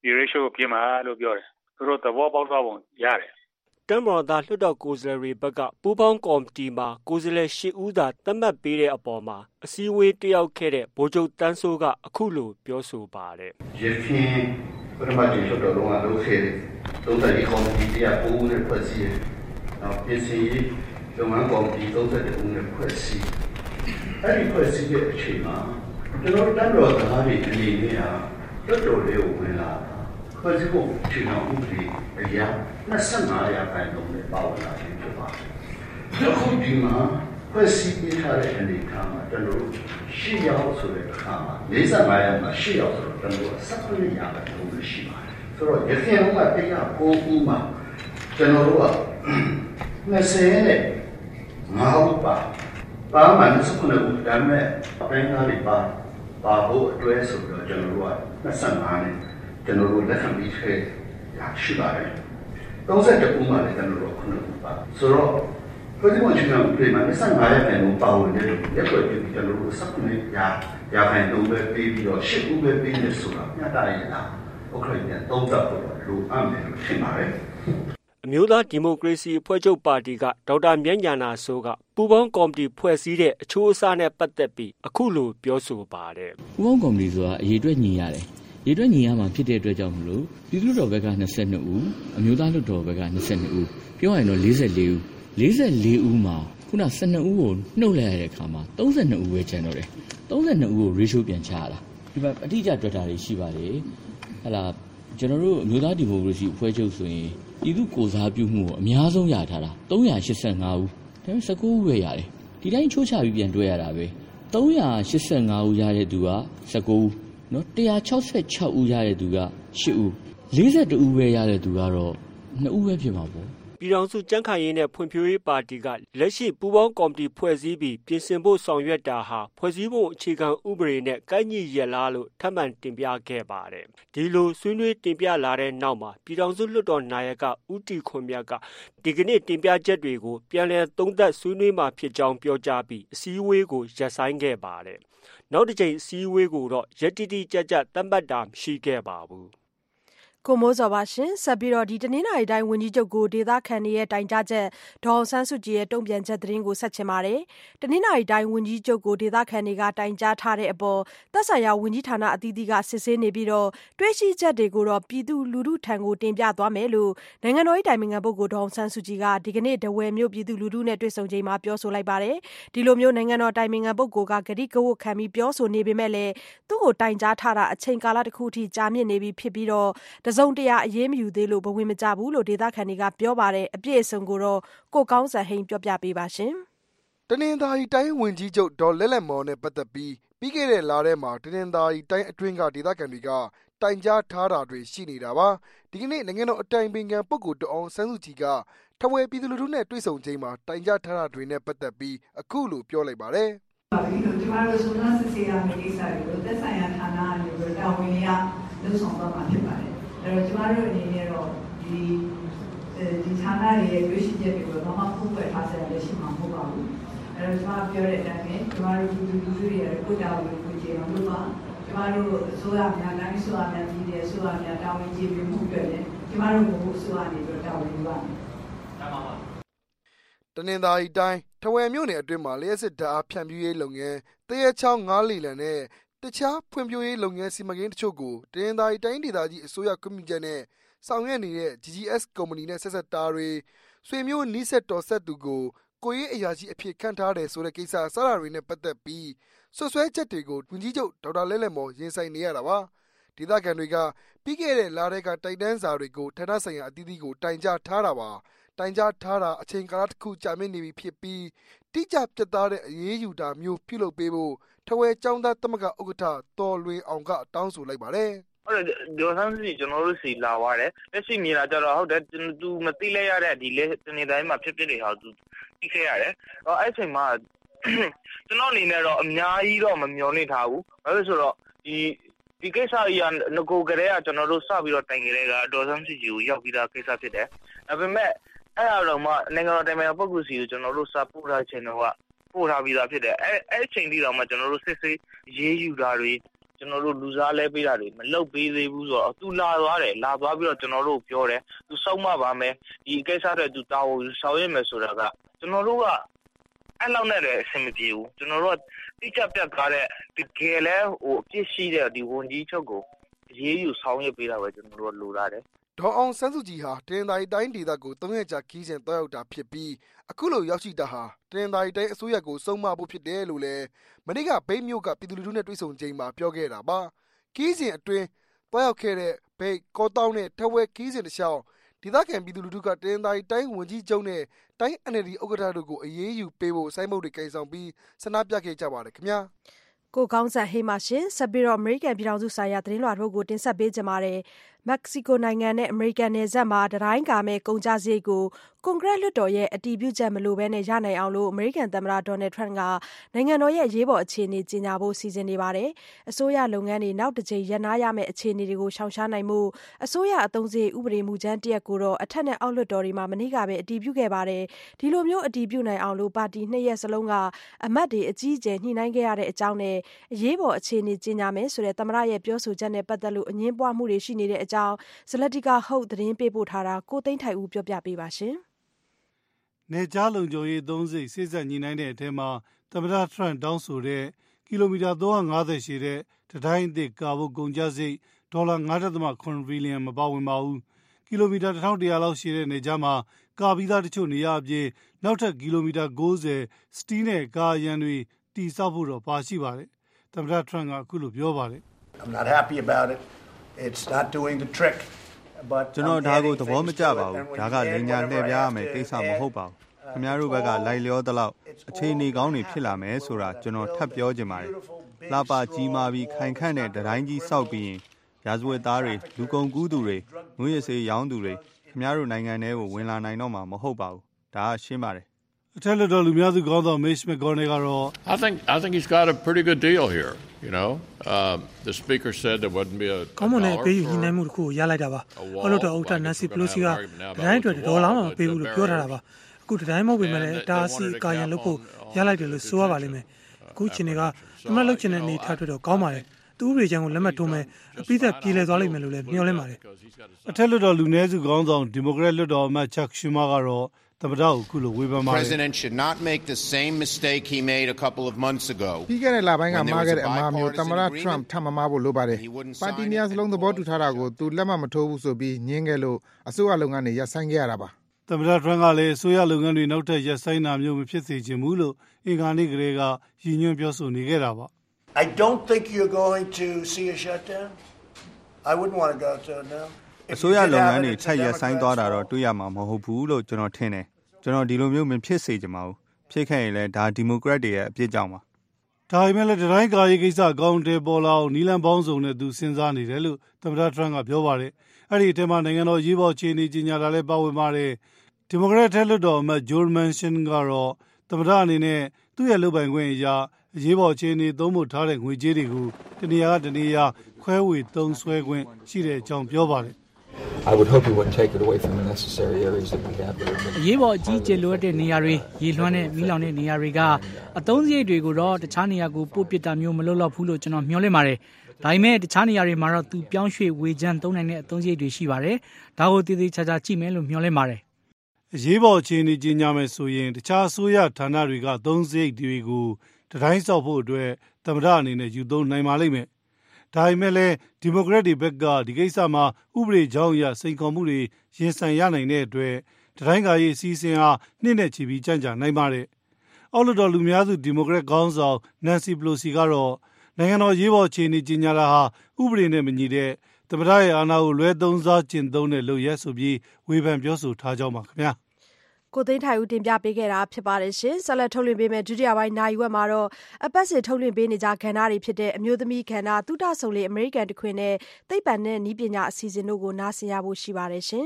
ဒီ ratio ကိုပြင်ပါလို့ပြောတယ်သူတို့သဘောပေါက်သွားပုံရတယ်တမ်မော်သားလွှတ်တော်ကိုယ်စားလှယ်တွေဘက်ကပူးပေါင်းကော်မတီမှာကိုယ်စားလှယ်၈ဦးသာသတ်မှတ်ပေးတဲ့အပေါ်မှာအစည်းအဝေးတက်ရောက်ခဲ့တဲ့ဗိုလ်ချုပ်တန်းစိုးကအခုလိုပြောဆိုပါတယ်ရခင်ပထမကျလွှတ်တော်လုံးကလုပ်ခဲ့တဲ့သုံးသပ်ရေးကော်မတီတရားပိုးနဲ့ဖွဲ့စည်းနောက်ပြင်ဆင်ရေးလုပ်ငန်းကော်မတီသုံးသပ်တဲ့ဦးနဲ့ဖွဲ့စည်းအဲ့ဒီဖွဲ့စည်းတဲ့အချိန်မှာကျွန်တော်တန်းတော်သားတွေအနေနဲ့ဟာလွှတ်တော်လေးကိုဝင်လာဖွဲ့စည်းဖို့ခြေနှောင်ဥပဒေအရာနှစ်ဆ၅ရာခိုင်နှုန်းနဲ့ပါဝင်လာခြင်းဖြစ်ပါတယ်။အခုဒီမှာဖွဲ့စည်းပေးထားတဲ့အနေအထားမှာကျွန်တော်ရှစ်ယောက်ဆိုတဲ့အခါမှာ၄၅ရာမှာရှစ်ယောက်ဆိုတော့ကျွန်တော်၁၇ရာခိုင်နှုန်းရှိပါတယ်။ဆိုတော့ရခိုင်ကတရားကိုဦးမှာကျွန်တော်တို့ကနှစ်ဆယ်နဲ့ငါးဦးပါပါမှန်စခုနကဒါမဲ့အပိုင်းသားတွေပါပါဖို့အတွဲဆိုတော့ကျွန်တော်တို့ကနှစ်ဆ၅နဲ့ကျွန်တော်တို့လက်ခံပြီးခဲ့ရရှိပါတယ်။သုံးဆယ်တဦးမှလည်းကျွန်တော်တို့ခုနကပါဆိုတော့ဖွဲ့စည်းပုံအခြေခံဥပဒေမှာနှစ်ဆ၅ရာခိုင်နှုန်းပါဝင်တဲ့ရက်ွက်ပြီးကျွန်တော်တို့စခုနရာရာခိုင်နှုန်းပဲပြီးပြီးတော့ရှစ်ဦးပဲပြီးနေဆိုတာညတာရတာဥက္ကဋ္ဌပြန်သုံးသပ်ဖို့လိုအပ်မယ်လို့ထင်ပါတယ်အမျိုးသားဒီမိုကရေစီအဖွဲ့ချုပ်ပါတီကဒေါက်တာမြတ်ညာနာစိုးကပူးပေါင်းကော်မတီဖွဲ့စည်းတဲ့အချိုးအစားနဲ့ပတ်သက်ပြီးအခုလိုပြောဆိုပါတယ်ပူးပေါင်းကော်မတီဆိုတာအရေးအတွက်ညီရတယ်ရေတွက်ညီရမှာဖြစ်တဲ့အတွက်ကြောင့်မလို့ပြည်သူ့တော်ဘက်က၂၂ဦးအမျိုးသားလွှတ်တော်ဘက်က၂၂ဦးပြောရရင်တော့၄၄ဦး၄၄ဦးမှာခုန၁၂ဦးကိုနှုတ်လိုက်ရတဲ့အခါမှာ၃၂ဦးပဲကျန်တော့တယ်၃၂ဦးကို ratio ပြန်ချရတာဒီမှာအတိအကျတွက်တာတွေရှိပါတယ်ဟလာကျွန်တော်တို့အမျိုးသားဒီမိုကရေစီအဖွဲ့ချုပ်ဆိုရင်ပြည်သူ့ကိုစားပြုမှုကိုအများဆုံးရထားတာ၃၈၅ဦးဒါပေမဲ့၁၉ဦးပဲရတယ်ဒီတိုင်းချိုးချပြီးပြန်တွဲရတာပဲ၃၈၅ဦးရတဲ့သူက၁၉ဦးနော်၁၆၆ဦးရတဲ့သူက၈ဦး၄၁ဦးပဲရတဲ့သူကတော့၂ဦးပဲဖြစ်မှာပေါ့ပြည်ထောင်စုကြံ့ခိုင်ရေးနဲ့ဖွံ့ဖြိုးရေးပါတီကလက်ရှိပူးပေါင်းကော်မတီဖွဲ့စည်းပြီးပြင်ဆင်ဖို့ဆောင်ရွက်တာဟာဖွဲ့စည်းပုံအခြေခံဥပဒေနဲ့ကိုက်ညီရလားလို့ထပ်မံတင်ပြခဲ့ပါတယ်ဒီလိုဆွေးနွေးတင်ပြလာတဲ့နောက်မှာပြည်ထောင်စုလွှတ်တော်နာယကဦးတီခွန်မြတ်ကဒီကနေ့တင်ပြချက်တွေကိုပြန်လည်သုံးသပ်ဆွေးနွေးမှာဖြစ်ကြောင်းပြောကြားပြီးအစည်းအဝေးကိုရပ်ဆိုင်းခဲ့ပါတယ်နောက်တစ်ချိန်အစည်းအဝေးကိုတော့ရက်တီတီကြကြသတ်မှတ်တာမရှိခဲ့ပါဘူးကိုမိုးစောပါရှင်ဆက်ပြီးတော့ဒီတနင်္လာရီတိုင်းဝန်ကြီးချုပ်ကိုဒေသခံတွေရဲ့တိုင်ကြားချက်ဒေါအောင်ဆန်းစုကြည်ရဲ့တုံ့ပြန်ချက်သတင်းကိုဆက်ချင်ပါတယ်တနင်္လာရီတိုင်းဝန်ကြီးချုပ်ကိုဒေသခံတွေကတိုင်ကြားထားတဲ့အပေါ်သက်ဆိုင်ရာဝန်ကြီးဌာနအသီးသီးကစစ်ဆေးနေပြီးတော့တွဲရှိချက်တွေကိုတော့ပြည်သူလူထုထံကိုတင်ပြသွားမယ်လို့နိုင်ငံတော်၏တိုင်ပင်ခံပုဂ္ဂိုလ်ဒေါအောင်ဆန်းစုကြည်ကဒီကနေ့ဒဝယ်မြို့ပြည်သူလူထုနဲ့တွေ့ဆုံချိန်မှာပြောဆိုလိုက်ပါတယ်ဒီလိုမျိုးနိုင်ငံတော်တိုင်ပင်ခံပုဂ္ဂိုလ်ကဂတိကဝတ်ခံပြီးပြောဆိုနေပေမဲ့လည်းသူ့ကိုတိုင်ကြားထားတာအချိန်ကာလတစ်ခုထိကြာမြင့်နေပြီဖြစ်ပြီးတော့တစုံတရာအရေးမယူသေးလို့ဘဝင်မကြဘူးလို့ဒေသခံတွေကပြောပါတယ်အပြည့်အစုံကိုတော့ကိုကောင်းစံဟိန်းပြောပြပေးပါရှင်တနင်္သာရီတိုင်းဝန်ကြီးချုပ်ဒေါ်လက်လက်မော်နဲ့ပတ်သက်ပြီးပြီးခဲ့တဲ့လထဲမှာတနင်္သာရီတိုင်းအတွင်းကဒေသခံတွေကတိုင်ကြားထားတာတွေရှိနေတာပါဒီကနေ့နိုင်ငံတော်အတိုင်ပင်ခံပုဂ္ဂိုလ်ဒေါအောင်ဆန်းစုကြည်ကထဝယ်ပြည်သူလူထုနဲ့တွေ့ဆုံချိန်မှာတိုင်ကြားထားတာတွေနဲ့ပတ်သက်ပြီးအခုလိုပြောလိုက်ပါတယ်ပါပြီလို့ဒီမှာလို့ဆိုတော့စစ်ဆေးရမယ့်ကိစ္စတွေကိုသက်ဆိုင်ရာဌာနတွေတာဝန်တွေကလုပ်ဆောင်သွားမှာဖြစ်ပါတယ်အဲ့တော့ကျမတို့အနေနဲ့တော့ဒီဒီဌာနတွေရဲ့ရွေးချယ်ချက်တွေကိုတော့မှဖုံးကွယ်ထားစရာလည်းရှိမှာမဟုတ်ပါဘူးအဲ့တော့ကျမပြောတဲ့အတိုင်းပဲကျမတို့ဒီလူလူတွေရဲ့ကိုယ်တာဝန်ကိုကြည့်အောင်လုပ်ပါကျမတို့အစိုးရများတိုင်းအစိုးရများပြည်တဲ့အစိုးရများတာဝန်ကြီးပြီးမှုအတွက်လည်းကျမတို့ကိုအစိုးရအနေနဲ့တာဝန်ယူပါမယ်။မှန်ပါပါ။တနင်္သာရီတိုင်းထဝယ်မြို့နယ်အတွင်းမှာလျှက်စစ်ဓာတ်အားဖြန့်ဖြူးရေးလုပ်ငန်းတရဲချောင်းငါးလီလံနဲ့တခြားဖွံ့ဖြိုးရေးလုပ်ငန်းစီမံကိန်းတချို့ကိုတနင်္သာရီတိုင်းဒေသကြီးအစိုးရခွင့်ပြုချက်နဲ့ဆောင်ရွက်နေတဲ့ ဂျီ ဂျီ အက်စ် ကုမ္ပဏီနဲ့ဆက်ဆက်တာတွေဆွေမျိုးနီးစပ်တော်ဆက်သူကိုကိုရေးအရာရှိအဖြစ်ခန့်ထားတယ်ဆိုတဲ့ကိစ္စစတာတွေနဲ့ပတ်သက်ပြီးဆွဆွဲချက်တွေကိုဝန်ကြီးချုပ်ဒေါက်တာလဲ့လဲ့မော်ရင်ဆိုင်နေရတာပါဒေသခံတွေကပြီးခဲ့တဲ့လတွေကတိုက်တန်းစာတွေကိုဌာနဆိုင်ရာအသီးသီးကိုတိုင်ကြားထားတာပါတိုင်ကြားထားတာအချိန်ကာလတစ်ခုကြာမြင့်နေပြီဖြစ်ပြီးတိကျပြတ်သားတဲ့အရေးယူတာမျိုးပြုလုပ်ပေးဖို့ထဝယ်ကျောင်းသားသမဂ္ဂဥက္ကဋ္ဌတော်လွင်အောင်ကတောင်းဆိုလိုက်ပါတယ်ဟုတ်တယ်ဒေါ်ဆန်းစီကျွန်တော်တို့စီလာသွားတယ်လက်ရှိမြင်လာကြတော့ဟုတ်တယ်သူမသိလဲရတဲ့ဒီလေတနေ့တိုင်းမှာဖြစ်ဖြစ်တွေဟာသူသိခဲ့ရတယ်အော်အဲ့ချိန်မှာကျွန်တော်အနေနဲ့တော့အများကြီးတော့မမျှော်လင့်ထားဘူးဘာလို့ဆိုတော့ဒီဒီကိစ္စကြီးကငကိုကလေးကကျွန်တော်တို့စပြီးတော့တိုင်ကြတဲ့ကဒေါ်ဆန်းစီကြီးကိုရောက်ပြီးသားကိစ္စဖြစ်တယ်ဒါပေမဲ့အဲ့အတော့မှနိုင်ငံတော်တိုင်ပင်ခံပုဂ္ဂိုလ်စီကိုကျွန်တော်တို့စာပို့ထားခြင်းတော့ပို့ထားပြီးသားဖြစ်တယ်အဲ့အဲ့ချိန်ဒီတော့မှကျွန်တော်တို့စစ်စစ်ရေးယူတာတွေကျွန်တော်တို့လူစားလဲပေးတာတွေမလုပ်ပေးသေးဘူးဆိုတော့သူလာသွားတယ်လာသွားပြီးတော့ကျွန်တော်တို့ပြောတယ်သူစောက်မှပါမယ်ဒီကိစ္စတွေသူတာဝန်ဆောင်ရွက်မယ်ဆိုတာကကျွန်တော်တို့ကအဲ့လောက်နဲ့လည်းအဆင်မပြေဘူးကျွန်တော်တို့ကတိကျပြတ်ကားတဲ့ဒီကဲလဲဟိုအပြစ်ရှိတဲ့ဒီဝန်ကြီးချုပ်ကိုရေးယူဆောင်ရွက်ပေးတာပဲကျွန်တော်တို့လိုလာတယ်ဒေါ်အောင်ဆန်းစုကြည်ဟာတင်ဒါရီတိုင်းဒေသကိုသုံးရက်ကြာခီးစဉ်တွားရောက်တာဖြစ်ပြီးအခုလိုရောက်ရှိတာဟာတင်ဒါရီတိုင်းအစိုးရကိုစုံမဖို့ဖြစ်တယ်လို့လည်းမနေ့ကဗိတ်မြို့ကပြည်သူလူထုနဲ့တွေ့ဆုံချိန်မှာပြောခဲ့တာပါခီးစဉ်အတွင်းတွားရောက်ခဲ့တဲ့ဗိတ်ကောတောင်းနဲ့ထဝဲခီးစဉ်တစ်လျှောက်ဒေသခံပြည်သူလူထုကတင်ဒါရီတိုင်းဝန်ကြီးချုပ်နဲ့တိုင်း N L D ဥက္ကဋ္ဌတို့ကိုအရေးယူပေးဖို့စိုင်းမုတ်တွေကင်ဆောင်ပြီးဆန္ဒပြခဲ့ကြပါတယ်ခင်ဗျာကိုကောင်းစံဟေးမရှင်ဆက်ပြီးတော့အမေရိကန်ပြည်ထောင်စုဆိုင်ရာသတင်းလွှာထုတ်ကိုတင်ဆက်ပေးကြပါမယ်မက္ကဆီကိုနိုင်ငံနဲ့အမေရိကန်နယ်စပ်မှာတတိုင်းကာမဲ့ကုန်ကြစရိတ်ကိုကွန်ဂရက်လွှတ်တော်ရဲ့အတည်ပြုချက်မလိုဘဲနဲ့ရနိုင်အောင်လို့အမေရိကန်သမ္မတဒေါ်နယ်ထရန့်ကနိုင်ငံတော်ရဲ့ရေးပေါ်အခြေအနေကြေညာဖို့စီစဉ်နေပါတယ်အစိုးရလုပ်ငန်းတွေနောက်တစ်ကြိမ်ရနာရမယ့်အခြေအနေတွေကိုရှောင်ရှားနိုင်မှုအစိုးရအသုံးစရိတ်ဥပဒေမူကြမ်းတရက်ကိုတော့အထက်နဲ့အောက်လွှတ်တော်တွေမှာမနေ့ကပဲအတည်ပြုခဲ့ပါတယ်ဒီလိုမျိုးအတည်ပြုနိုင်အောင်လို့ပါတီနှစ်ရက်စလုံးကအမတ်တွေအကြီးအကျယ်ညှိနှိုင်းခဲ့ရတဲ့အကြောင်းနဲ့အရေးပေါ်အခြေအနေကြေညာမယ်ဆိုတဲ့သမ္မတရဲ့ပြောဆိုချက်နဲ့ပတ်သက်လို့အငင်းပွားမှုတွေရှိနေတဲ့အကြောင်းဇလတိကဟုတ်သတင်းပေးပို့ထားတာကိုသိန်းထိုက်ဦးပြောပြပေးပါရှင်နေကြားလုံခြုံရေးသုံးစိတ်စိစက်ညီနိုင်တဲ့အထက်မှာသမ္မတထရန့်တောင်းဆိုတဲ့ကီလိုမီတာသုံးရာငါးဆယ်ရှည်တဲ့တတိုင်းအသစ်ကာဖို့ကုန်ကျစရိတ်ဒေါ်လာ ငါးဒသမ ခုနှစ်ဘီလီယံမပါဝင်ပါဘူးကီလိုမီတာတစ်ထောင်တစ်ရာလောက်ရှည်တဲ့နေကြားမှာကာပြီးသားတချို့နေရာအပြင်နောက်ထပ်ကီလိုမီတာကိုးဆယ်စတီးနဲ့ကာရန်တွေတည်ဆောက်ဖို့တော့ပါရှိပါတယ်သမ္မတထရန့်ကအခုလိုပြောပါတယ် I'm not happy about it. It's not doing the trick. ကျွန်တော်ဒါကိုသဘောမကျပါဘူးဒါကလိန်ညာလှည့်ပြားရမယ်ကိစ္စမဟုတ်ပါဘူးခင်ဗျားတို့ဘက်ကလိုက်လျောသလောက်အခြေအနေကောင်းတွေဖြစ်လာမယ်ဆိုတာကျွန်တော်ထပ်ပြောချင်ပါတယ်လှပကြီးမာပြီးခိုင်ခန့်တဲ့တတိုင်းကြီးစောက်ပြီးရင်ရာဇဝတ်သားတွေလူကုန်ကူးသူတွေငွေရစေးရောင်းသူတွေခင်ဗျားတို့နိုင်ငံထဲကိုဝင်လာနိုင်တော့မှာမဟုတ်ပါဘူးဒါကရှင်းပါတယ်အထက်လွှတ်တော်လူများစုခေါင်းဆောင် Mitch McConnell ကတော့ I think I think he's got a pretty good deal here you know uh, the speaker said there wouldn't be a ကောင်းမွန်တဲ့ပေးယူညှိနှိုင်းမှုတစ်ခုကိုရလိုက်တာပါအော်လို့တော့ဥက္ကဋ္ဌ Nancy Pelosi ကတိုင်းအတွက်ဒေါ်လာမှမပေးဘူးလို့ပြောထားတာပါအခုတိုင်းမဟုတ်ပေမဲ့လည်းဒါအစီအကာရန်လုပ်ဖို့ရလိုက်တယ်လို့ဆိုရပါလိမ့်မယ်အခုချိန်တွေကသမတ်လုပ်ချင်တဲ့အနေထားတွေတော့ကောင်းပါတယ်သူ့ဥပဒေချမ်းကိုလက်မှတ်ထိုးမယ်အပိသက်ပြေလည်သွားလိမ့်မယ်လို့လည်းမျှော်လင့်ပါတယ်အထက်လွှတ်တော်လူနည်းစုခေါင်းဆောင်ဒီမိုကရက်လွှတ်တော်အမတ် Chuck Schumer ကတော့သမ္မတကိုခုလိုဝေဖန်ပါတယ် President should not make the same mistake he made a couple of months ago ပြီးခဲ့တဲ့လပိုင်းကမှားခဲ့တဲ့အမှားမျိုးသမ္မတ Trump ထပ်မမှားဖို့လိုပါတယ်ပါတီများစလုံးသဘောတူထားတာကိုသူလက်မှတ်မထိုးဘူးဆိုပြီးညင်းခဲ့လို့အစိုးရလုပ်ငန်းတွေရပ်ဆိုင်းခဲ့ရတာပါသမ္မတ Trump ကလည်းအစိုးရလုပ်ငန်းတွေနောက်ထပ်ရပ်ဆိုင်းတာမျိုးမဖြစ်စေချင်ဘူးလို့အင်္ဂါနေ့ကလေးကရည်ညွှန်းပြောဆိုနေခဲ့တာပါ I don't think you're going to see a shutdown. I wouldn't want to go to now. အစိုးရလုပ်ငန်းတွေထပ်ရပ်ဆိုင်းသွားတာတော့တွေ့ရမှာမဟုတ်ဘူးလို့ကျွန်တော်ထင်တယ်ကျွန်တော်ဒီလိုမျိုးမဖြစ်စေချင်ပါဘူးဖြစ်ခဲ့ရင်လည်းဒါဒီမိုကရက်တွေရဲ့အပြစ်ကြောင့်ပါဒါပေမဲ့လည်းတိုင်းကာရေးကိစ္စအကောင့်တွေပေါ်လာအောင်နီလန်ပေါင်းစုံနဲ့သူစဉ်းစားနေတယ်လို့သမ္မတ Trump ကပြောပါတယ်အဲ့ဒီအထက်မှာနိုင်ငံတော်ရေးပေါ်အခြေအနေကြီးညာတာလည်းပါဝင်ပါတယ်ဒီမိုကရက်ထဲလွှတ်တော်အမတ် Joe Manchin ကတော့သမ္မတအနေနဲ့သူ့ရဲ့လုပ်ပိုင်ခွင့်အရာအရေးပေါ်အခြေအနေသုံးဖို့ထားတဲ့ငွေကြေးတွေကိုတနေရာကတနေရာခွဲဝေသုံးစွဲခွင့်ရှိတဲ့အကြောင်းပြောပါတယ် I would hope he wouldn't take it away from the necessary areas that we have. အရေးပေါ်အကြီးကျယ်လိုအပ်တဲ့နေရာတွေရေလွှမ်းတဲ့မီးလောင်တဲ့နေရာတွေကအသုံးစရိတ်တွေကိုတော့တခြားနေရာကိုပို့ပစ်တာမျိုးမလုပ်တော့ဘူးလို့ကျွန်တော်မျှော်လင့်ပါတယ်။ဒါပေမဲ့တခြားနေရာတွေမှာတော့သူပြောင်းရွှေ့ဝေချမ်းသုံးနိုင်တဲ့အသုံးစရိတ်တွေရှိပါတယ်။ဒါကိုတည်တည်ချာချာကြည့်မယ်လို့မျှော်လင့်ပါတယ်။အရေးပေါ်အခြေအနေကြီးညာမယ်ဆိုရင်တခြားအစိုးရဌာနတွေကသုံးစရိတ်တွေကိုတတိုင်းဆောက်ဖို့အတွက်သမ္မတအနေနဲ့ယူသုံးနိုင်ပါလိမ့်မယ်။ဒါပေမဲ့လည်းဒီမိုကရက်တွေဘက်ကဒီကိစ္စမှာဥပဒေကြောင်းအရစိန်ခေါ်မှုတွေရင်ဆိုင်ရနိုင်တဲ့အတွက်တိုင်းကာရေးအစည်းအဝေးဟာနှစ်နဲ့ချီပြီးကြန့်ကြာနိုင်ပါတယ်။အောက်လွှတ်တော်လူများစုဒီမိုကရက်ခေါင်းဆောင် Nancy Pelosi ကတော့နိုင်ငံတော်ရေးပေါ်အခြေအနေကြီးညာတာဟာဥပဒေနဲ့မညီတဲ့သမ္မတရဲ့အာဏာကိုလွဲသုံးစားကျင့်သုံးတဲ့လုပ်ရက်ဆိုပြီးဝေဖန်ပြောဆိုထားကြောင်းပါခင်ဗျာ။ကိုသိန်းထိုင်ဦးတင်ပြပေးခဲ့တာဖြစ်ပါတယ်ရှင်ဆက်လက်ထုတ်လွှင့်ပေးမယ့်ဒုတိယပိုင်းနိုင်ဝက်မှာတော့အပတ်စဉ်ထုတ်လွှင့်ပေးနေကြကဏ္ဍတွေဖြစ်တဲ့အမျိုးသမီးကဏ္ဍသုတဆုံလေအမေရိကန်တခွင်နဲ့သိပ္ပံနဲ့နည်းပညာအစီအစဉ်တို့ကိုနားဆင်ရဖို့ရှိပါတယ်ရှင်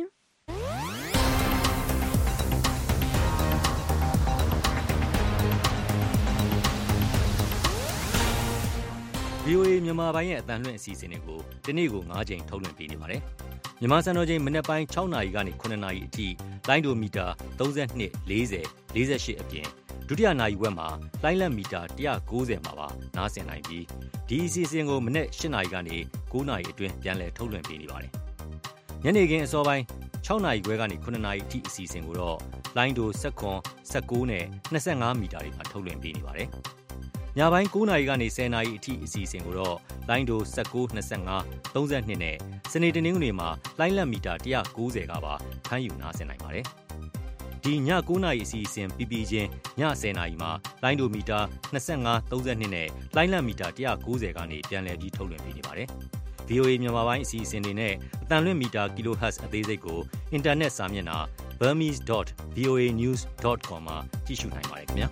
ဗီအိုအေမြန်မာပိုင်းရဲ့အသံလွှင့်အစီအစဉ်တွေကိုဒီနေ့ကို၅ချိန်ထုတ်လွှင့်ပေးနေပါတယ်။မြန်မာစံတော်ချိန်မနက်ပိုင်း၆နာရီကနေ၇နာရီအထိလိုင်းဒိုမီတာ၃၂ ၄၀ ၄၈အပြင်ဒုတိယနာရီဝက်မှာလိုင်းလက်မီတာone ninetyမှာပါနားဆင်နိုင်ပြီးဒီအစီအစဉ်ကိုမနေ့eightနာရီကနေnineနာရီအတွင်းပြန်လည်ထုတ်လွှင့်ပေးနေပါတယ်။ညနေခင်းအစောပိုင်းsixနာရီခွဲကနေnineနာရီအထိအစီအစဉ်ကိုတော့လိုင်းတိုseven, nineteenနဲ့twenty-fiveမီတာတွေမှာထုတ်လွှင့်ပေးနေပါတယ်။ညပိုင်းnineနာရီကနေtenနာရီအထိအစီအစဉ်ကိုတော့လိုင်းတိုnineteen, twenty-five, thirty-twoနဲ့စနေတနင်္ဂနွေမှာလိုင်းလက်မီတာone ninetyကပါဖမ်းယူနားဆင်နိုင်ပါတယ်။ဒီညnineနာရီအစီအစဉ်ပြီးပြီးချင်းညtenနာရီမှာလိုင်းတိုမီတာtwenty-five, thirty-twoနဲ့လိုင်းလက်မီတာone ninetyကနေပြန်လည်ပြီးထုတ်လွှင့်ပေးနေပါတယ်။ V O A မြန်မာပိုင်းအစီအစဉ်တွေနဲ့အတန်လွင့်မီတာ kilohertz အသေးစိတ်ကိုအင်တာနက်စာမျက်နှာ burmese dot voa news dot com မှာကြည့်ရှုနိုင်ပါတယ်ခင်ဗျာ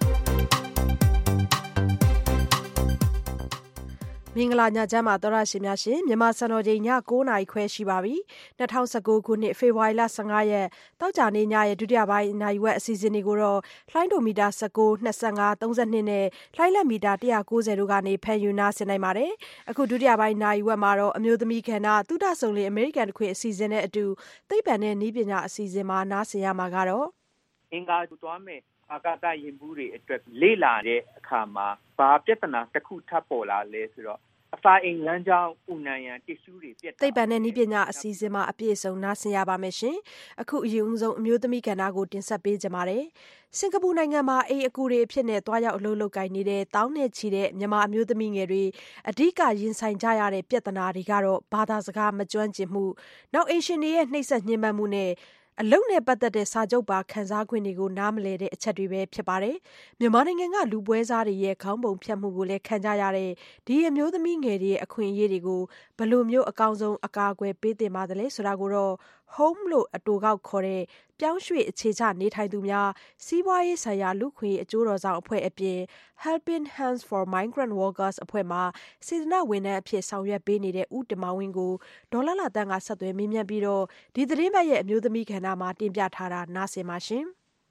မင်္ဂလာညချမ်းပါသောရရှိများရှင်မြန်မာစံတော်ချိန်ညnineနာရီခွဲရှိပါပြီtwenty nineteenခုနှစ်ဖေဖော်ဝါရီလfifteenရက်တောက်ကြနေ့ညရဲ့ဒုတိယပိုင်းနိုင်ဝက်အစီအစဉ်တွေကိုတော့လှိုင်းဒိုမီတာnineteen, twenty-five, thirty-twoနဲ့လှိုင်းလက်မီတာone ninetyတို့ကနေဖန်ယူနာဆင်နိုင်ပါတယ်အခုဒုတိယပိုင်းနိုင်ဝက်မှာတော့အမျိုးသမီးခန္ဓာသုဒဆုံလင်အမေရိကန်တခွေအစီအစဉ်နဲ့အတူသိပ္ပံနဲ့နည်းပညာအစီအစဉ်မှာနားဆင်ရမှာကတော့အင်္ဂါသွားမယ်အာကာသယဉ်မှုတွေအတွက်လေ့လာတဲ့အခါမှာဘာပြဿနာတစ်ခုထပ်ပေါ်လာလဲဆိုတော့အစာအိမ်လမ်းကြောင်းဥနံရန်တ िश ူးတွေပြတ်သိပ္ပံနဲ့နည်းပညာအစီအစဉ်မှာအပြည့်အစုံနားဆင်ရပါမယ်ရှင်အခုအရင်ဆုံးအမျိုးသမီးကဏ္ဍကိုတင်ဆက်ပေးကြပါမယ်စင်ကာပူနိုင်ငံမှာအိမ်အကူတွေအဖြစ်နဲ့တွားရောက်အလုပ်လုပ်ကိုင်နေတဲ့တောင်းနဲ့ချီတဲ့မြန်မာအမျိုးသမီးငယ်တွေအဓိကရင်ဆိုင်ကြရတဲ့ပြဿနာတွေကတော့ဘာသာစကားမကျွမ်းကျင်မှုနောက်အိမ်ရှင်တွေရဲ့နှိပ်စက်ညှဉ်းပန်းမှုနဲ့အလုံနဲ့ပတ်သက်တဲ့စာချုပ်ပါခန်းစားခွင့်တွေကိုနားမလည်တဲ့အချက်တွေပဲဖြစ်ပါတယ်မြန်မာနိုင်ငံကလူပွဲစားတွေရဲ့ခေါင်းပုံဖြတ်မှုကိုလည်းခံကြရတဲ့ဒီအမျိုးသမီးငယ်တွေရဲ့အခွင့်အရေးတွေကိုဘယ်လိုမျိုးအကောင်းဆုံးအကာအကွယ်ပေးသင့်ပါသလဲဆိုတာကိုတော့ home လို့အတူကောက်ခေါ်တဲ့ပြောင်းရွှေ့အခြေချနေထိုင်သူများစီးပွားရေးဆိုင်ရာလူခွင့်အကျိုးတော်ဆောင်အဖွဲ့အပြင် Helping Hands for Migrant Workers အဖွဲ့မှာစေတနာဝန်ထမ်းအဖြစ်ဆောင်ရွက်ပေးနေတဲ့ဦးတင်မောင်ဝင်းကိုဒေါ်လာလာတန်းကဆက်သွယ်မေးမြန်းပြီးတော့ဒီသတင်းပတ်ရဲ့အမျိုးသမီးကဏ္ဍမှာတင်ပြထားတာနားဆင်ပါရှင်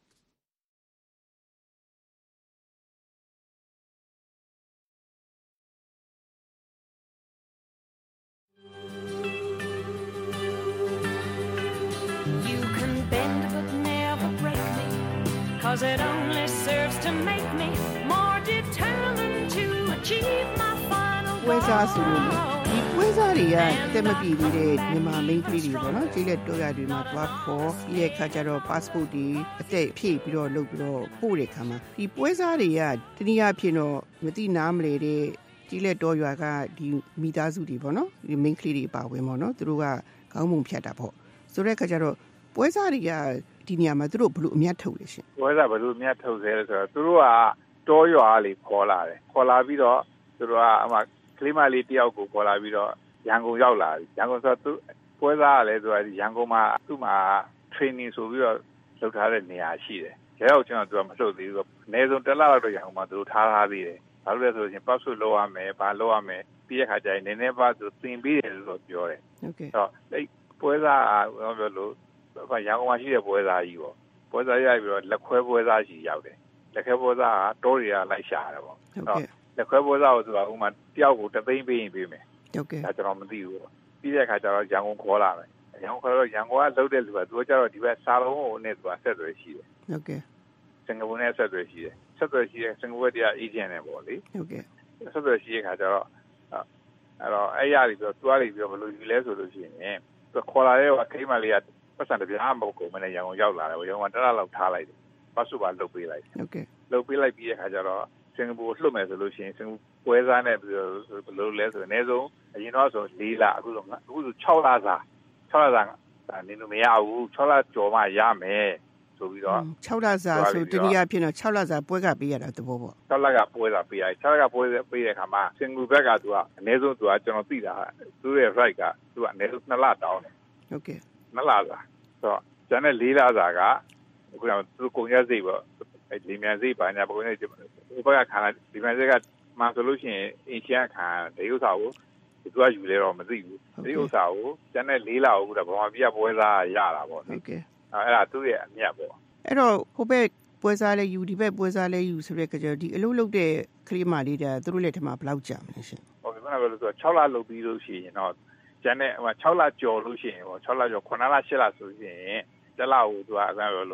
Cause it only serves to make me more determined to achieve my final goal. ပွဲစားဆိုလို့ဒီပွဲစားတွေကတက်မပြည့်သေးတဲ့မြန်မာမိန်းကလေးတွေပေါ့နော်ကြီးလက်တော်ရတွေမှာသွားခေါ်ပြီးတဲ့အခါကျတော့ passport တွေအတက်ဖြည့်ပြီးတော့လုပ်ပြီးတော့ပို့တဲ့ခါမှာဒီပွဲစားတွေကတနည်းအားဖြင့်တော့မသိနားမလဲတဲ့ကြီးလက်တော်ရွာကဒီမိသားစုတွေပေါ့နော်ဒီမိန်းကလေးတွေပါဝင်ပေါ့နော်သူတို့ကခေါင်းပုံဖြတ်တာပေါ့ဆိုတဲ့အခါကျတော့ပွဲစားတွေကဒီနေရာမှာသူတို့ဘလို့အမြတ်ထုတ်လေရှင်ပွဲစားဘလို့အမြတ်ထုတ်သေးလဲဆိုတော့သူတို့ကတောရွာလေးခေါ်လာတယ်ခေါ်လာပြီးတော့သူတို့ကအမှကလေးမလေးတယောက်ကိုခေါ်လာပြီးတော့ရန်ကုန်ရောက်လာပြီရန်ကုန်ဆိုတော့သူပွဲစားကလည်းသူကရန်ကုန်မှာသူ့မှာ training ဆိုပြီးတော့လုပ်ထားတဲ့နေရာရှိတယ်ရဲရောက်ကျွန်တော်သူကမလှုပ်သေးဘူးအနည်းဆုံးတစ်လလောက်တော့ရန်ကုန်မှာသူတို့ထားထားသေးတယ်ဘာလို့လဲဆိုရင် passport လုပ်ရမယ်ဘာလုပ်ရမယ်ပြီးရခါကျရင်နည်းနည်းပါသူသင်ပေးတယ်လို့ပြောတယ်ဟုတ်ကဲ့အဲ့တော့အဲ့ပွဲစားကပြောလို့ဘာရန်ကုန်မှာရှိတဲ့ပွဲစားကြီးပေါ့ပွဲစားရပြီးတော့လက်ခွဲပွဲစားကြီးရောက်တယ်လက်ခွဲပွဲစားကတောတွေကလိုက်ရှာတယ်ပေါ့ဟုတ်ကဲ့လက်ခွဲပွဲစားကိုဆိုတာဥမာတယောက်ကိုတသိန်းပေးရင်ပေးမယ်ဟုတ်ကဲ့ဒါကျွန်တော်မသိဘူးပေါ့ပြီးတဲ့အခါကျတော့ရန်ကုန်ခေါ်လာတယ်ရန်ကုန်ခေါ်တော့ရန်ကုန်ကလှုပ်တဲ့လူကသူကကျတော့ဒီဘက်စာလုံးကိုနဲ့သူကဆက်သွယ်ရှိတယ်ဟုတ်ကဲ့စင်ကာပူနဲ့ဆက်သွယ်ရှိတယ်ဆက်သွယ်ရှိတဲ့စင်ကာပူတရား agent နဲ့ပေါ့လေဟုတ်ကဲ့ဆက်သွယ်ရှိတဲ့အခါကျတော့အဲ့တော့အဲ့ရပြီးတော့သူကလည်းပြီးတော့ဘယ်လိုယူလဲဆိုလို့ရှိရင်သူခေါ်လာတဲ့ကခိမလေးကပတ်စံတပြားမဟုတ်ကုန်မနဲ့ရန်ကုန်ရောက်လာတယ်ရန်ကုန်တရလောက်ထားလိုက်တယ်ပတ်စုပါလှုပ်ပေးလိုက်ဟုတ်ကဲ့လှုပ်ပေးလိုက်ပြီးတဲ့အခါကျတော့စင်ကာပူလှုပ်မယ်ဆိုလို့ရှိရင်စင်ကာပူပွဲစားနဲ့ဘယ်လိုလဲဆိုတော့အနည်းဆုံးအရင်တော့ဆို၄လအခုဆိုအခုဆို၆လစာ၆လစာဒါနင်းလို့မရဘူး၆လကျော်မှရမယ်ဆိုပြီးတော့၆လစာဆိုတနည်းအားဖြင့်တော့၆လစာပွဲကပေးရတာသဘောပေါ့၆လကပွဲတာပေးရတယ်၆လကပွဲပေးတဲ့အခါမှာစင်ကာပူဘက်ကသူကအနည်းဆုံးသူကကျွန်တော်သိတာသူရဲ့ right ကသူကအနည်းဆုံး၂လတောင်းတယ်ဟုတ်ကဲ့၂လစာဆိုတော့ကျန်တဲ့၄လစာကအခုကသူကုန်ရစိတ်ပေါ့အဲဒီမြန်စိတ်ပါညာပုံနဲ့ဒီဘက်ကခါဒီမြန်စိတ်ကမှဆိုလို့ရှိရင်အင်ရှန်ခါဒီဥစ္စာကိုသူကယူလဲတော့မသိဘူးဒီဥစ္စာကိုကျန်တဲ့၄လကိုကတော့ဘာမှပြပွဲစားရတာပေါ့ဟုတ်ကဲ့အဲ့ဒါသူ့ရဲ့အမြတ်ပေါ့အဲ့တော့ဟိုဘက်ပွဲစားလဲယူဒီဘက်ပွဲစားလဲယူဆိုတဲ့ကြဒီအလုပ်လုပ်တဲ့ခရီးမလေးတာသူတို့လက်ထမှာဘယ်လောက်ကြာမလဲရှင်ဟုတ်ကဲ့ခုနကပြောလို့ဆို၆လလုပ်ပြီးလို့ရှိရင်တော့ကျန်တဲ့ဟို၆လကျော်လို့ရှိရင်ပေါ့၆လကျော်9လ10လဆိုရင်တလကိုသူကအဲ့လိုလို